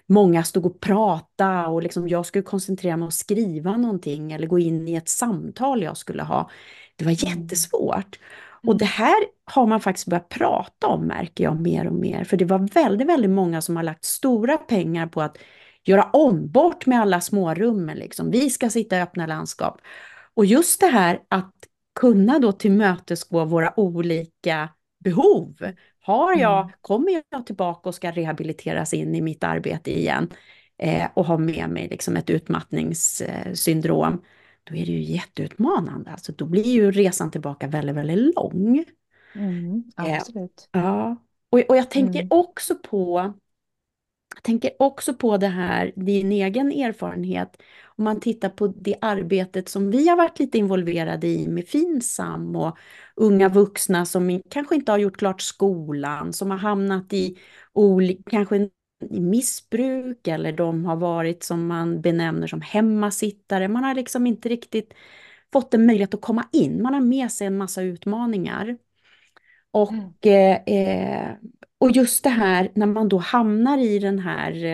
många stod och pratade och liksom jag skulle koncentrera mig och skriva någonting eller gå in i ett samtal jag skulle ha. Det var jättesvårt. Och det här har man faktiskt börjat prata om, märker jag, mer och mer. För det var väldigt, väldigt många som har lagt stora pengar på att göra om, bort med alla små rummen liksom. Vi ska sitta i öppna landskap. Och just det här att kunna då tillmötesgå våra olika behov. Har jag, Mm. kommer jag tillbaka och ska rehabiliteras in i mitt arbete igen eh, och har med mig liksom ett utmattningssyndrom, då är det ju jätteutmanande. Alltså, då blir ju resan tillbaka väldigt, väldigt lång. Mm, Eh, absolut. ja. Och, och jag tänker Mm. också på jag tänker också på det här, din egen erfarenhet. Om man tittar på det arbetet som vi har varit lite involverade i med Finsam och unga vuxna som kanske inte har gjort klart skolan, som har hamnat i olika, kanske i missbruk eller de har varit som man benämner som hemmasittare. Man har liksom inte riktigt fått en möjlighet att komma in. Man har med sig en massa utmaningar. Och, eh, och just det här när man då hamnar i den här,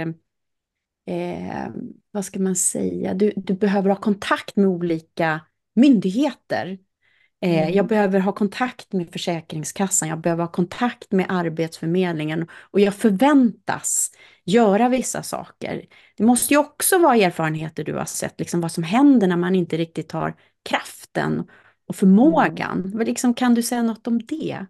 eh, vad ska man säga, du, du behöver ha kontakt med olika myndigheter. Eh, jag Mm. behöver ha kontakt med Försäkringskassan, jag behöver ha kontakt med Arbetsförmedlingen och jag förväntas göra vissa saker. Det måste ju också vara erfarenheter du har sett, liksom vad som händer när man inte riktigt har kraften och förmågan. Mm. Vad liksom, kan du säga något om det?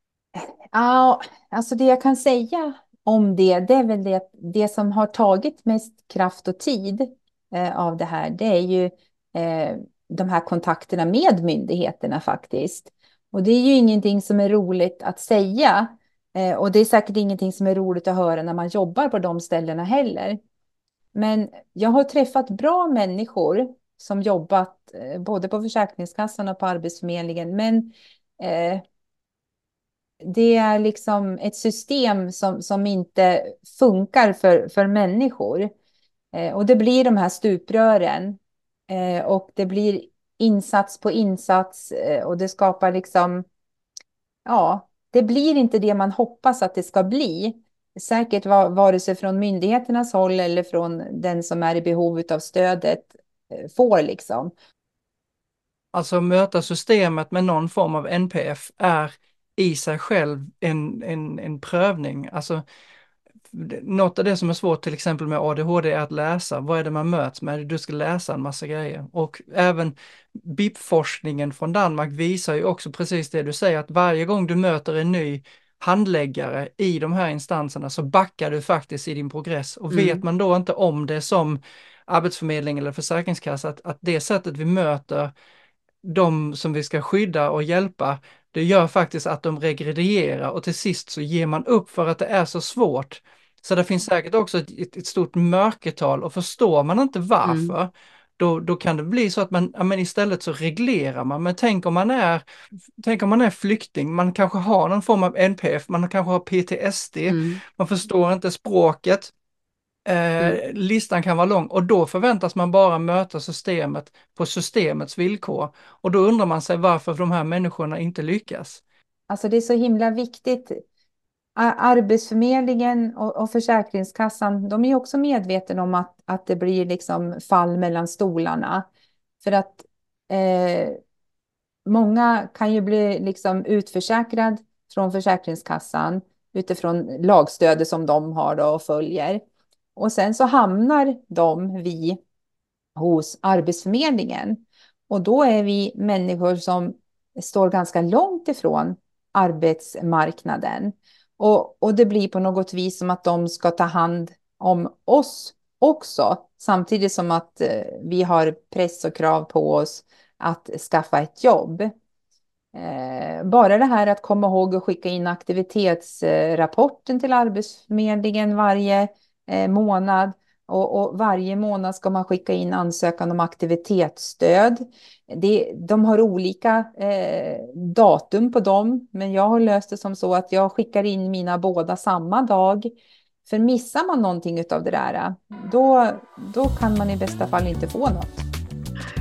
Ja, alltså det jag kan säga om det, det är väl det, det som har tagit mest kraft och tid eh, av det här, det är ju eh, de här kontakterna med myndigheterna faktiskt. Och det är ju ingenting som är roligt att säga. Eh, och det är säkert ingenting som är roligt att höra när man jobbar på de ställena heller. Men jag har träffat bra människor som jobbat eh, både på Försäkringskassan och på Arbetsförmedlingen. Men eh, det är liksom ett system som, som inte funkar för, för människor. Eh, och det blir de här stuprören. Eh, och det blir insats på insats. Eh, och det skapar liksom, ja, det blir inte det man hoppas att det ska bli. Säkert var, vare sig från myndigheternas håll eller från den som är i behov av stödet eh, får liksom. Alltså möta systemet med någon form av N P F är i sig själv en, en, en prövning. Alltså, något av det som är svårt till exempel med A D H D är att läsa. Vad är det man möts med? Du ska läsa en massa grejer. Och även B I P-forskningen från Danmark visar ju också precis det du säger, att varje gång du möter en ny handläggare i de här instanserna så backar du faktiskt i din progress. Och Mm. vet man då inte om det som Arbetsförmedling eller Försäkringskassa, att, att det sättet vi möter de som vi ska skydda och hjälpa, det gör faktiskt att de regredierar och till sist så ger man upp för att det är så svårt. Så det finns säkert också ett, ett, ett stort mörkertal och förstår man inte varför, mm. då, då kan det bli så att man, ja, men istället så reglerar man. Men tänk om man är, tänk om man är flykting, man kanske har någon form av N P F, man kanske har P T S D, mm. man förstår inte språket. Eh, mm. Listan kan vara lång och då förväntas man bara möta systemet på systemets villkor. Och då undrar man sig varför de här människorna inte lyckas. Alltså det är så himla viktigt. Arbetsförmedlingen och, och Försäkringskassan, de är också medvetna om att, att det blir liksom fall mellan stolarna. För att eh, många kan ju bli liksom utförsäkrad från Försäkringskassan utifrån lagstödet som de har då och följer. Och sen så hamnar de vi hos Arbetsförmedlingen. Och då är vi människor som står ganska långt ifrån arbetsmarknaden. Och, och det blir på något vis som att de ska ta hand om oss också. Samtidigt som att eh, vi har press och krav på oss att skaffa ett jobb. Eh, bara det här att komma ihåg att skicka in aktivitetsrapporten till Arbetsförmedlingen varje eh, månad. Och, och varje månad ska man skicka in ansökan om aktivitetsstöd. Det, de har olika eh, datum på dem. Men jag har löst det som så att jag skickar in mina båda samma dag. För missar man någonting av det där, då, då kan man i bästa fall inte få något.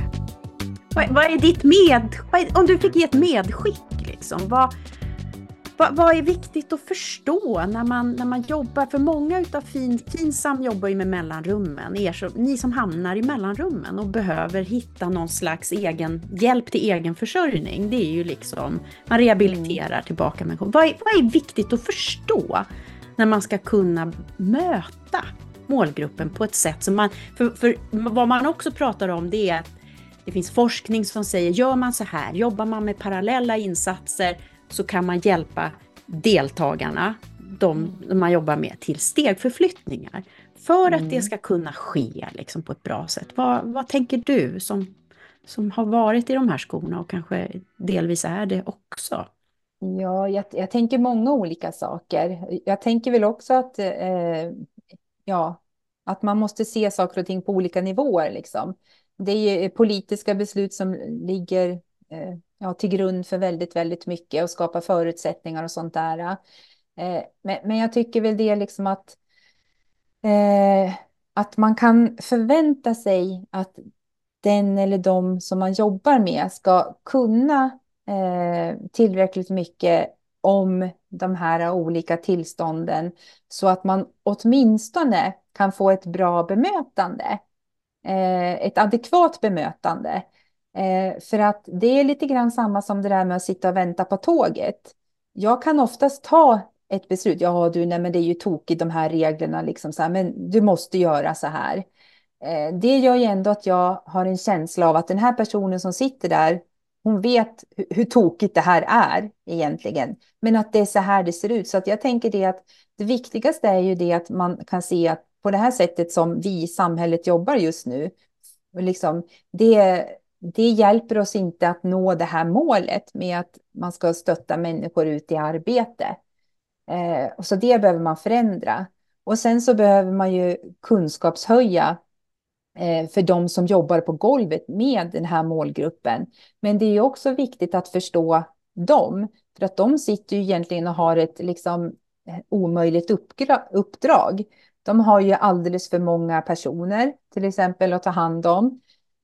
Vad, vad är ditt med... Vad är, om du fick ge ett medskick, liksom, vad, vad, vad är viktigt att förstå när man, när man jobbar? För många utav fin, Finsam jobbar ju med mellanrummen. Er som, ni som hamnar i mellanrummen och behöver hitta någon slags egen hjälp till egen försörjning. Det är ju liksom, man rehabiliterar tillbaka människor. Vad är, vad är viktigt att förstå när man ska kunna möta målgruppen på ett sätt som man... För, för vad man också pratar om, det är att det finns forskning som säger, gör man så här, jobbar man med parallella insatser, så kan man hjälpa deltagarna, de man jobbar med, till stegförflyttningar. För att mm. det ska kunna ske liksom, på ett bra sätt. Vad, vad tänker du som, som har varit i de här skorna och kanske delvis är det också? Ja, jag, jag tänker många olika saker. Jag tänker väl också att, eh, ja, att man måste se saker och ting på olika nivåer. Liksom. Det är politiska beslut som ligger eh, ja, till grund för väldigt, väldigt mycket och skapar förutsättningar och sånt där. Eh, men, men jag tycker väl det liksom att, eh, att man kan förvänta sig att den eller de som man jobbar med ska kunna eh, tillräckligt mycket om de här olika tillstånden så att man åtminstone kan få ett bra bemötande. Eh, ett adekvat bemötande. Eh, för att det är lite grann samma som det där med att sitta och vänta på tåget. Jag kan oftast ta ett beslut. Ja, du, nej, men det är ju tokigt de här reglerna. Liksom så här, men du måste göra så här. Eh, det gör ju ändå att jag har en känsla av att den här personen som sitter där, hon vet hur, hur tokigt det här är egentligen. Men att det är så här det ser ut. Så att jag tänker det att det viktigaste är ju det att man kan se att på det här sättet som vi i samhället jobbar just nu, liksom, det, det hjälper oss inte att nå det här målet med att man ska stötta människor ut i arbete. Eh, och så det behöver man förändra. Och sen så behöver man ju kunskapshöja eh, för de som jobbar på golvet med den här målgruppen. Men det är också viktigt att förstå dem, för att de sitter ju egentligen och har ett liksom, omöjligt uppdrag. De har ju alldeles för många personer till exempel att ta hand om.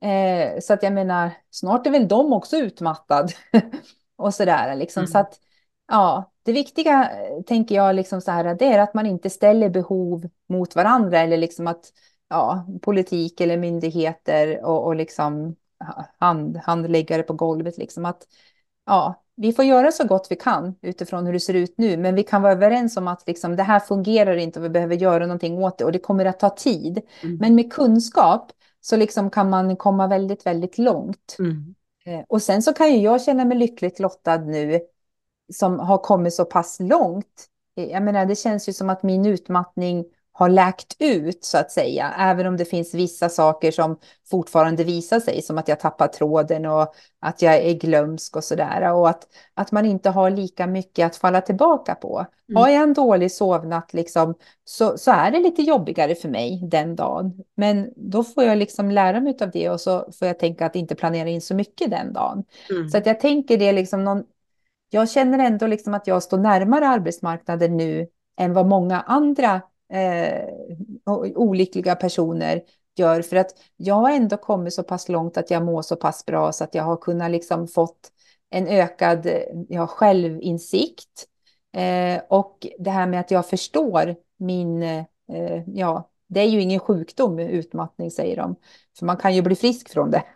Eh, så att jag menar, snart är väl de också utmattad. och sådär liksom. Mm. Så att, ja, det viktiga tänker jag liksom så här, det är att man inte ställer behov mot varandra. Eller liksom att, ja, politik eller myndigheter och, och liksom hand, handläggare på golvet. Liksom att, ja, vi får göra så gott vi kan utifrån hur det ser ut nu. Men vi kan vara överens om att liksom, det här fungerar inte och vi behöver göra någonting åt det. Och det kommer att ta tid. Mm. Men med kunskap så liksom kan man komma väldigt, väldigt långt. Mm. Eh, och sen så kan ju jag känna mig lyckligt lottad nu som har kommit så pass långt. Jag menar, det känns ju som att min utmattning har läkt ut så att säga. Även om det finns vissa saker som fortfarande visar sig. Som att jag tappar tråden och att jag är glömsk och sådär. Och att, att man inte har lika mycket att falla tillbaka på. Mm. Har jag en dålig sovnatt liksom, så, så är det lite jobbigare för mig den dagen. Men då får jag liksom lära mig av det. Och så får jag tänka att inte planera in så mycket den dagen. Mm. Så att jag tänker det liksom någon... Jag känner ändå liksom att jag står närmare arbetsmarknaden nu än vad många andra eh, olyckliga personer gör. För att jag har ändå kommit så pass långt att jag mår så pass bra så att jag har kunnat liksom fått en ökad ja, självinsikt. Eh, och det här med att jag förstår min, eh, ja, det är ju ingen sjukdom, utmattning säger de. För man kan ju bli frisk från det.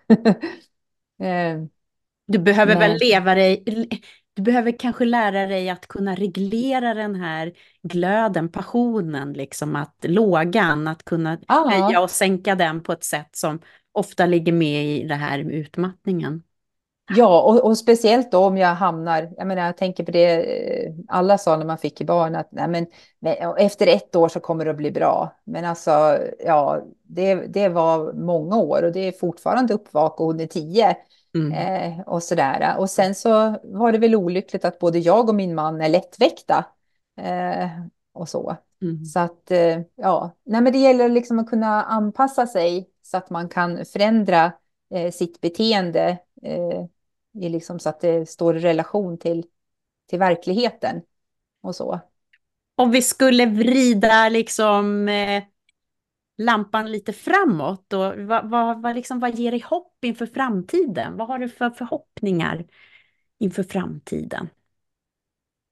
eh, du behöver men... väl leva dig... Du behöver kanske lära dig att kunna reglera den här glöden, passionen, liksom att lågan, att kunna Aha. höja och sänka den på ett sätt som ofta ligger med i det här med utmattningen. Ja, och, och speciellt då om jag hamnar, jag menar jag tänker på det, alla sa när man fick i barn att nej, men, efter ett år så kommer det att bli bra. Men alltså, ja, det, det var många år och det är fortfarande uppvak och hon är tio. Mm. Eh, och sådär. Och sen så var det väl olyckligt att både jag och min man är lättväckta. Eh, och så. Mm. Så att, eh, ja. Nej, men det gäller liksom att kunna anpassa sig så att man kan förändra eh, sitt beteende. Eh, i liksom så att det står i relation till, till verkligheten. Och så. Om vi skulle vrida liksom... Eh... lampan lite framåt och vad, vad, vad, liksom, vad ger dig hopp inför framtiden? Vad har du för förhoppningar inför framtiden?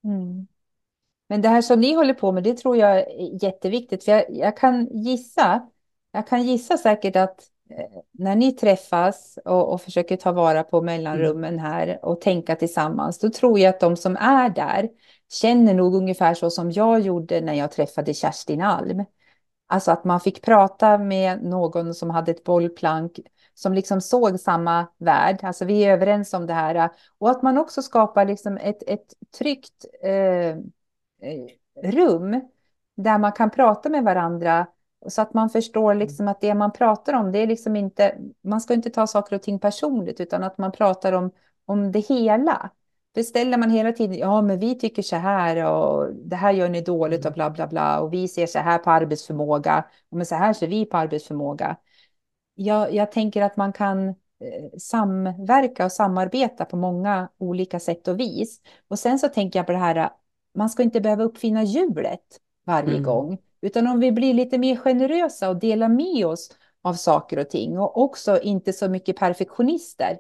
Mm. Men det här som ni håller på med, det tror jag är jätteviktigt. För jag, jag kan gissa, jag kan gissa säkert att eh, när ni träffas och, och försöker ta vara på Mm. mellanrummen här och tänka tillsammans, då tror jag att de som är där känner nog ungefär så som jag gjorde när jag träffade Kerstin Alm. Alltså att man fick prata med någon som hade ett bollplank, som liksom såg samma värld. Alltså vi är överens om det här. Och att man också skapar liksom ett, ett tryggt eh, eh, rum där man kan prata med varandra. Så att man förstår liksom att det man pratar om, det är liksom inte, man ska inte ta saker och ting personligt, utan att man pratar om, om det hela. För ställer man hela tiden, ja men vi tycker så här och det här gör ni dåligt och Mm. bla bla bla och vi ser så här på arbetsförmåga, men så här ser vi på arbetsförmåga. Jag, jag tänker att man kan eh, samverka och samarbeta på många olika sätt och vis. Och sen så tänker jag på det här, man ska inte behöva uppfinna hjulet varje Mm. gång, utan om vi blir lite mer generösa och delar med oss av saker och ting och också inte så mycket perfektionister.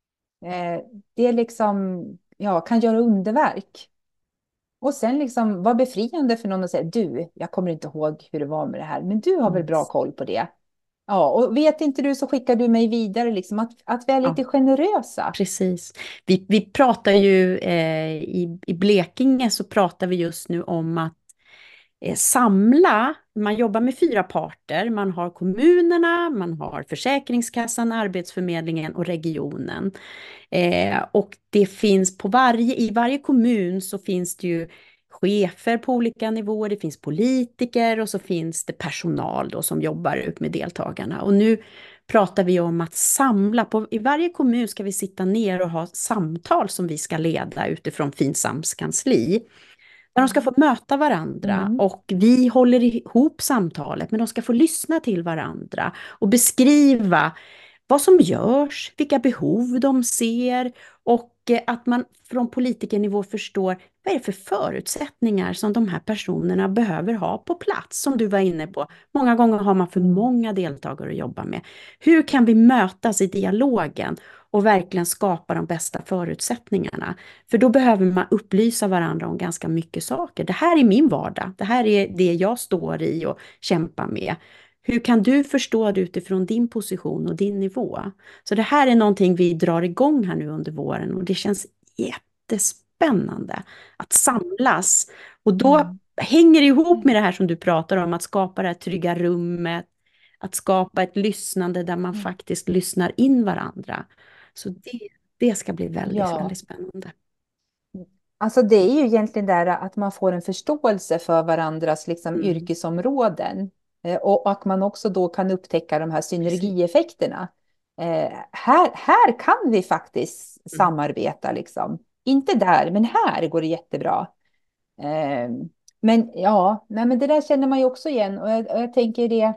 Eh, det liksom, ja, kan göra underverk. Och sen liksom vara befriande för någon att säga, du, jag kommer inte ihåg hur det var med det här, men du har väl Mm. bra koll på det. Ja, och vet inte du så skickar du mig vidare, liksom att, att vi är Ja. lite generösa. Precis. Vi, vi pratar ju eh, i, i Blekinge så pratar vi just nu om att eh, samla, man jobbar med fyra parter, man har kommunerna, man har Försäkringskassan, Arbetsförmedlingen och regionen. Eh, och det finns på varje, i varje kommun så finns det ju chefer på olika nivåer, det finns politiker och så finns det personal då som jobbar ut med deltagarna. Och nu pratar vi om att samla, på, i varje kommun ska vi sitta ner och ha samtal som vi ska leda utifrån Finsams kansli. Där de ska få möta varandra Mm. och vi håller ihop samtalet, men de ska få lyssna till varandra och beskriva vad som görs, vilka behov de ser och eh, att man från politikernivå förstår vad är det för förutsättningar som de här personerna behöver ha på plats, som du var inne på. Många gånger har man för många deltagare att jobba med. Hur kan vi mötas i dialogen och verkligen skapa de bästa förutsättningarna? För då behöver man upplysa varandra om ganska mycket saker. Det här är min vardag, det här är det jag står i och kämpar med. Hur kan du förstå det utifrån din position och din nivå? Så det här är någonting vi drar igång här nu under våren och det känns jättespännande att samlas. Och då Mm. hänger det ihop med det här som du pratar om, att skapa det här trygga rummet, att skapa ett lyssnande där man faktiskt lyssnar in varandra. Så det, det ska bli väldigt, Ja, väldigt spännande. alltså det är ju egentligen där att man får en förståelse för varandras liksom Mm. yrkesområden. Eh, och att man också då kan upptäcka de här Precis. synergieffekterna. Eh, här, här kan vi faktiskt Mm. samarbeta liksom. Inte där, men här går det jättebra. Eh, men ja, nej, men det där känner man ju också igen. Och jag, och jag tänker det.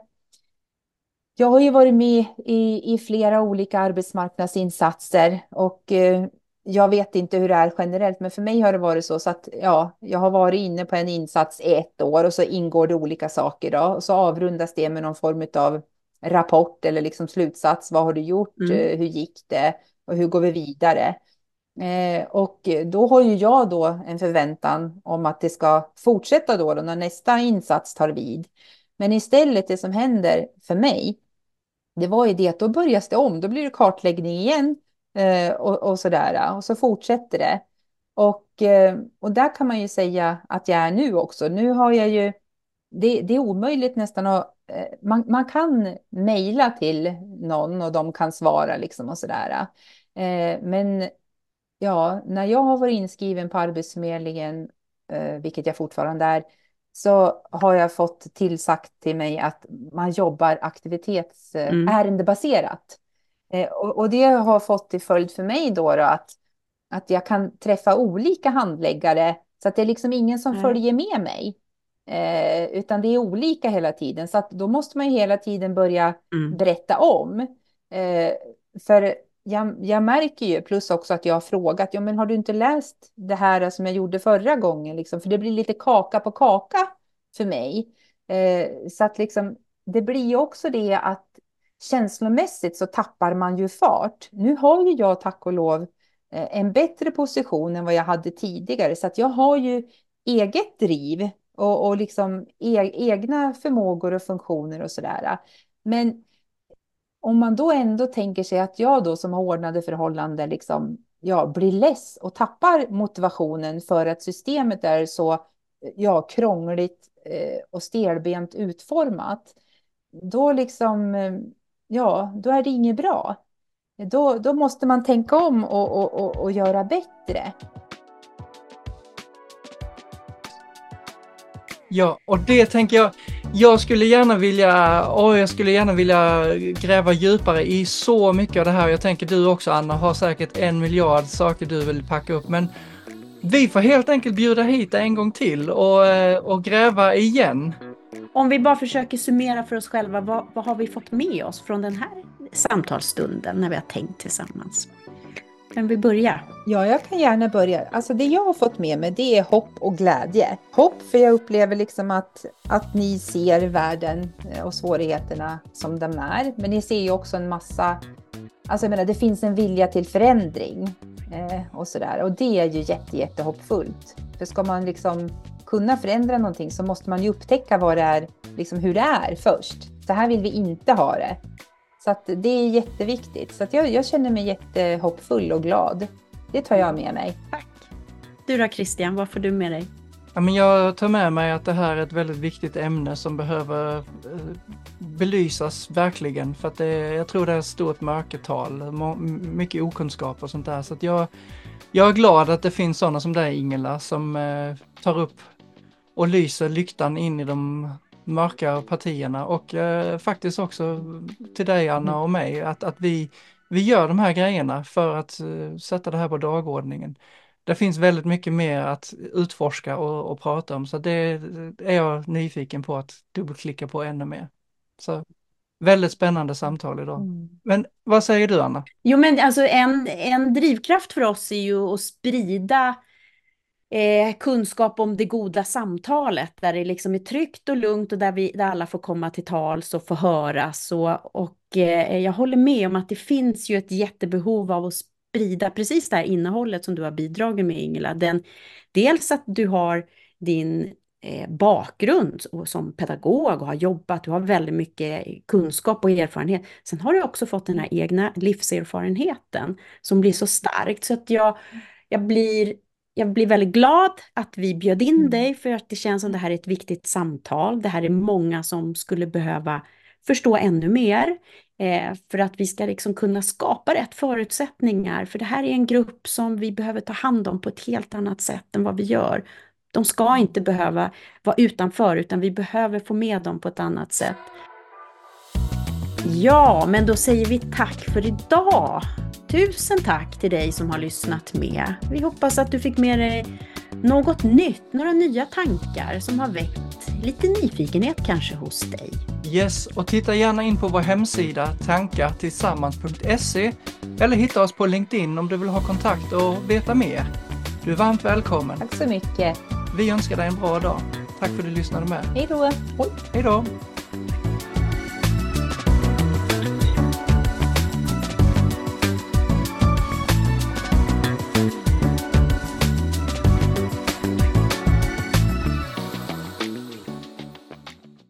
Jag har ju varit med i, i flera olika arbetsmarknadsinsatser och eh, jag vet inte hur det är generellt, men för mig har det varit så, så att ja, jag har varit inne på en insats i ett år och så ingår det olika saker då och så avrundas det med någon form av rapport eller liksom slutsats. Vad har du gjort? Mm. Eh, Hur gick det? Och hur går vi vidare? Eh, och då har ju jag då en förväntan om att det ska fortsätta då, då när nästa insats tar vid. Men istället det som händer för mig, det var ju det att då börjas det om. Då blir det kartläggning igen eh, och, och sådär. Och så fortsätter det. Och, eh, och där kan man ju säga att jag är nu också. Nu har jag ju, det, det är omöjligt nästan att, eh, man, man kan mejla till någon och de kan svara liksom och sådär. Eh, men ja, när jag har varit inskriven på Arbetsförmedlingen, eh, vilket jag fortfarande är, så har jag fått tillsagt till mig att man jobbar Mm. aktivitetsärendebaserat. Eh, och, och det har fått till följd för mig då, då att, att jag kan träffa olika handläggare så att det är liksom ingen som Nej. följer med mig. Eh, utan det är olika hela tiden. Så att då måste man ju hela tiden börja Mm. berätta om. Eh, för jag, jag märker ju, plus också att jag har frågat, ja men har du inte läst det här som jag gjorde förra gången? Liksom? För det blir lite kaka på kaka för mig. Eh, så att liksom, det blir ju också det att känslomässigt så tappar man ju fart. Nu har ju jag tack och lov eh, en bättre position än vad jag hade tidigare. Så att jag har ju eget driv och, och liksom e egna förmågor och funktioner och sådär. Men om man då ändå tänker sig att jag då som har ordnade förhållanden liksom, ja, blir less och tappar motivationen för att systemet är så, ja, krångligt eh, och stelbent utformat, då liksom, eh, ja, då är det inget bra. Då, då måste man tänka om och, och, och, och göra bättre. Ja, och det tänker jag, jag skulle gärna vilja, åh, jag skulle gärna vilja gräva djupare i så mycket av det här. Jag tänker du också, Anna, har säkert en miljard saker du vill packa upp, men vi får helt enkelt bjuda hit en gång till och, och gräva igen. Om vi bara försöker summera för oss själva, vad, vad har vi fått med oss från den här samtalsstunden när vi har tänkt tillsammans? Men vi börjar. Ja, jag kan gärna börja. Alltså det jag har fått med mig, det är hopp och glädje. Hopp, för jag upplever liksom att, att ni ser världen och svårigheterna som de är. Men ni ser ju också en massa, alltså jag menar, det finns en vilja till förändring eh, och sådär. Och det är ju jätte, jättehoppfullt. För ska man liksom kunna förändra någonting så måste man ju upptäcka vad det är, liksom hur det är först. Så här vill vi inte ha det. Så att det är jätteviktigt. Så att jag, jag känner mig jättehoppfull och glad. Det tar jag med mig. Tack. Du då Christian, vad får du med dig? Ja, men jag tar med mig att det här är ett väldigt viktigt ämne som behöver eh, belysas verkligen. För att det, jag tror det är ett stort mörkertal, må, mycket okunskap och sånt där. Så att jag, jag är glad att det finns sådana som dig, Ingela, som eh, tar upp och lyser lyktan in i de mörka partierna. Och eh, faktiskt också till dig, Anna, och mig, att, att vi, vi gör de här grejerna för att eh, sätta det här på dagordningen. Det finns väldigt mycket mer att utforska och, och prata om, så det är jag nyfiken på att dubbelklicka på ännu mer. Så väldigt spännande samtal idag. Mm. Men vad säger du, Anna? Jo, men alltså en, en drivkraft för oss är ju att sprida eh, kunskap om det goda samtalet, där det liksom är tryggt och lugnt och där, vi, där alla får komma till tals och få höras. Och, och eh, jag håller med om att det finns ju ett jättebehov av att sprida precis det här innehållet som du har bidragit med, Ingela. Den, dels att du har din eh, bakgrund och som pedagog och har jobbat, du har väldigt mycket kunskap och erfarenhet. Sen har du också fått den här egna livserfarenheten som blir så starkt, så att jag, jag, blir, jag blir väldigt glad att vi bjöd in dig, för att det känns som det här är ett viktigt samtal. Det här är många som skulle behöva förstå ännu mer. Eh, för att vi ska liksom kunna skapa rätt förutsättningar. För det här är en grupp som vi behöver ta hand om på ett helt annat sätt än vad vi gör. De ska inte behöva vara utanför, utan vi behöver få med dem på ett annat sätt. Ja, men då säger vi tack för idag. Tusen tack till dig som har lyssnat med. Vi hoppas att du fick med dig något nytt, några nya tankar som har väckt lite nyfikenhet kanske hos dig. Yes, och titta gärna in på vår hemsida tankartillsammans punkt se eller hitta oss på LinkedIn om du vill ha kontakt och veta mer. Du är varmt välkommen. Tack så mycket. Vi önskar dig en bra dag. Tack för att du lyssnade med. Hej då. Hej då.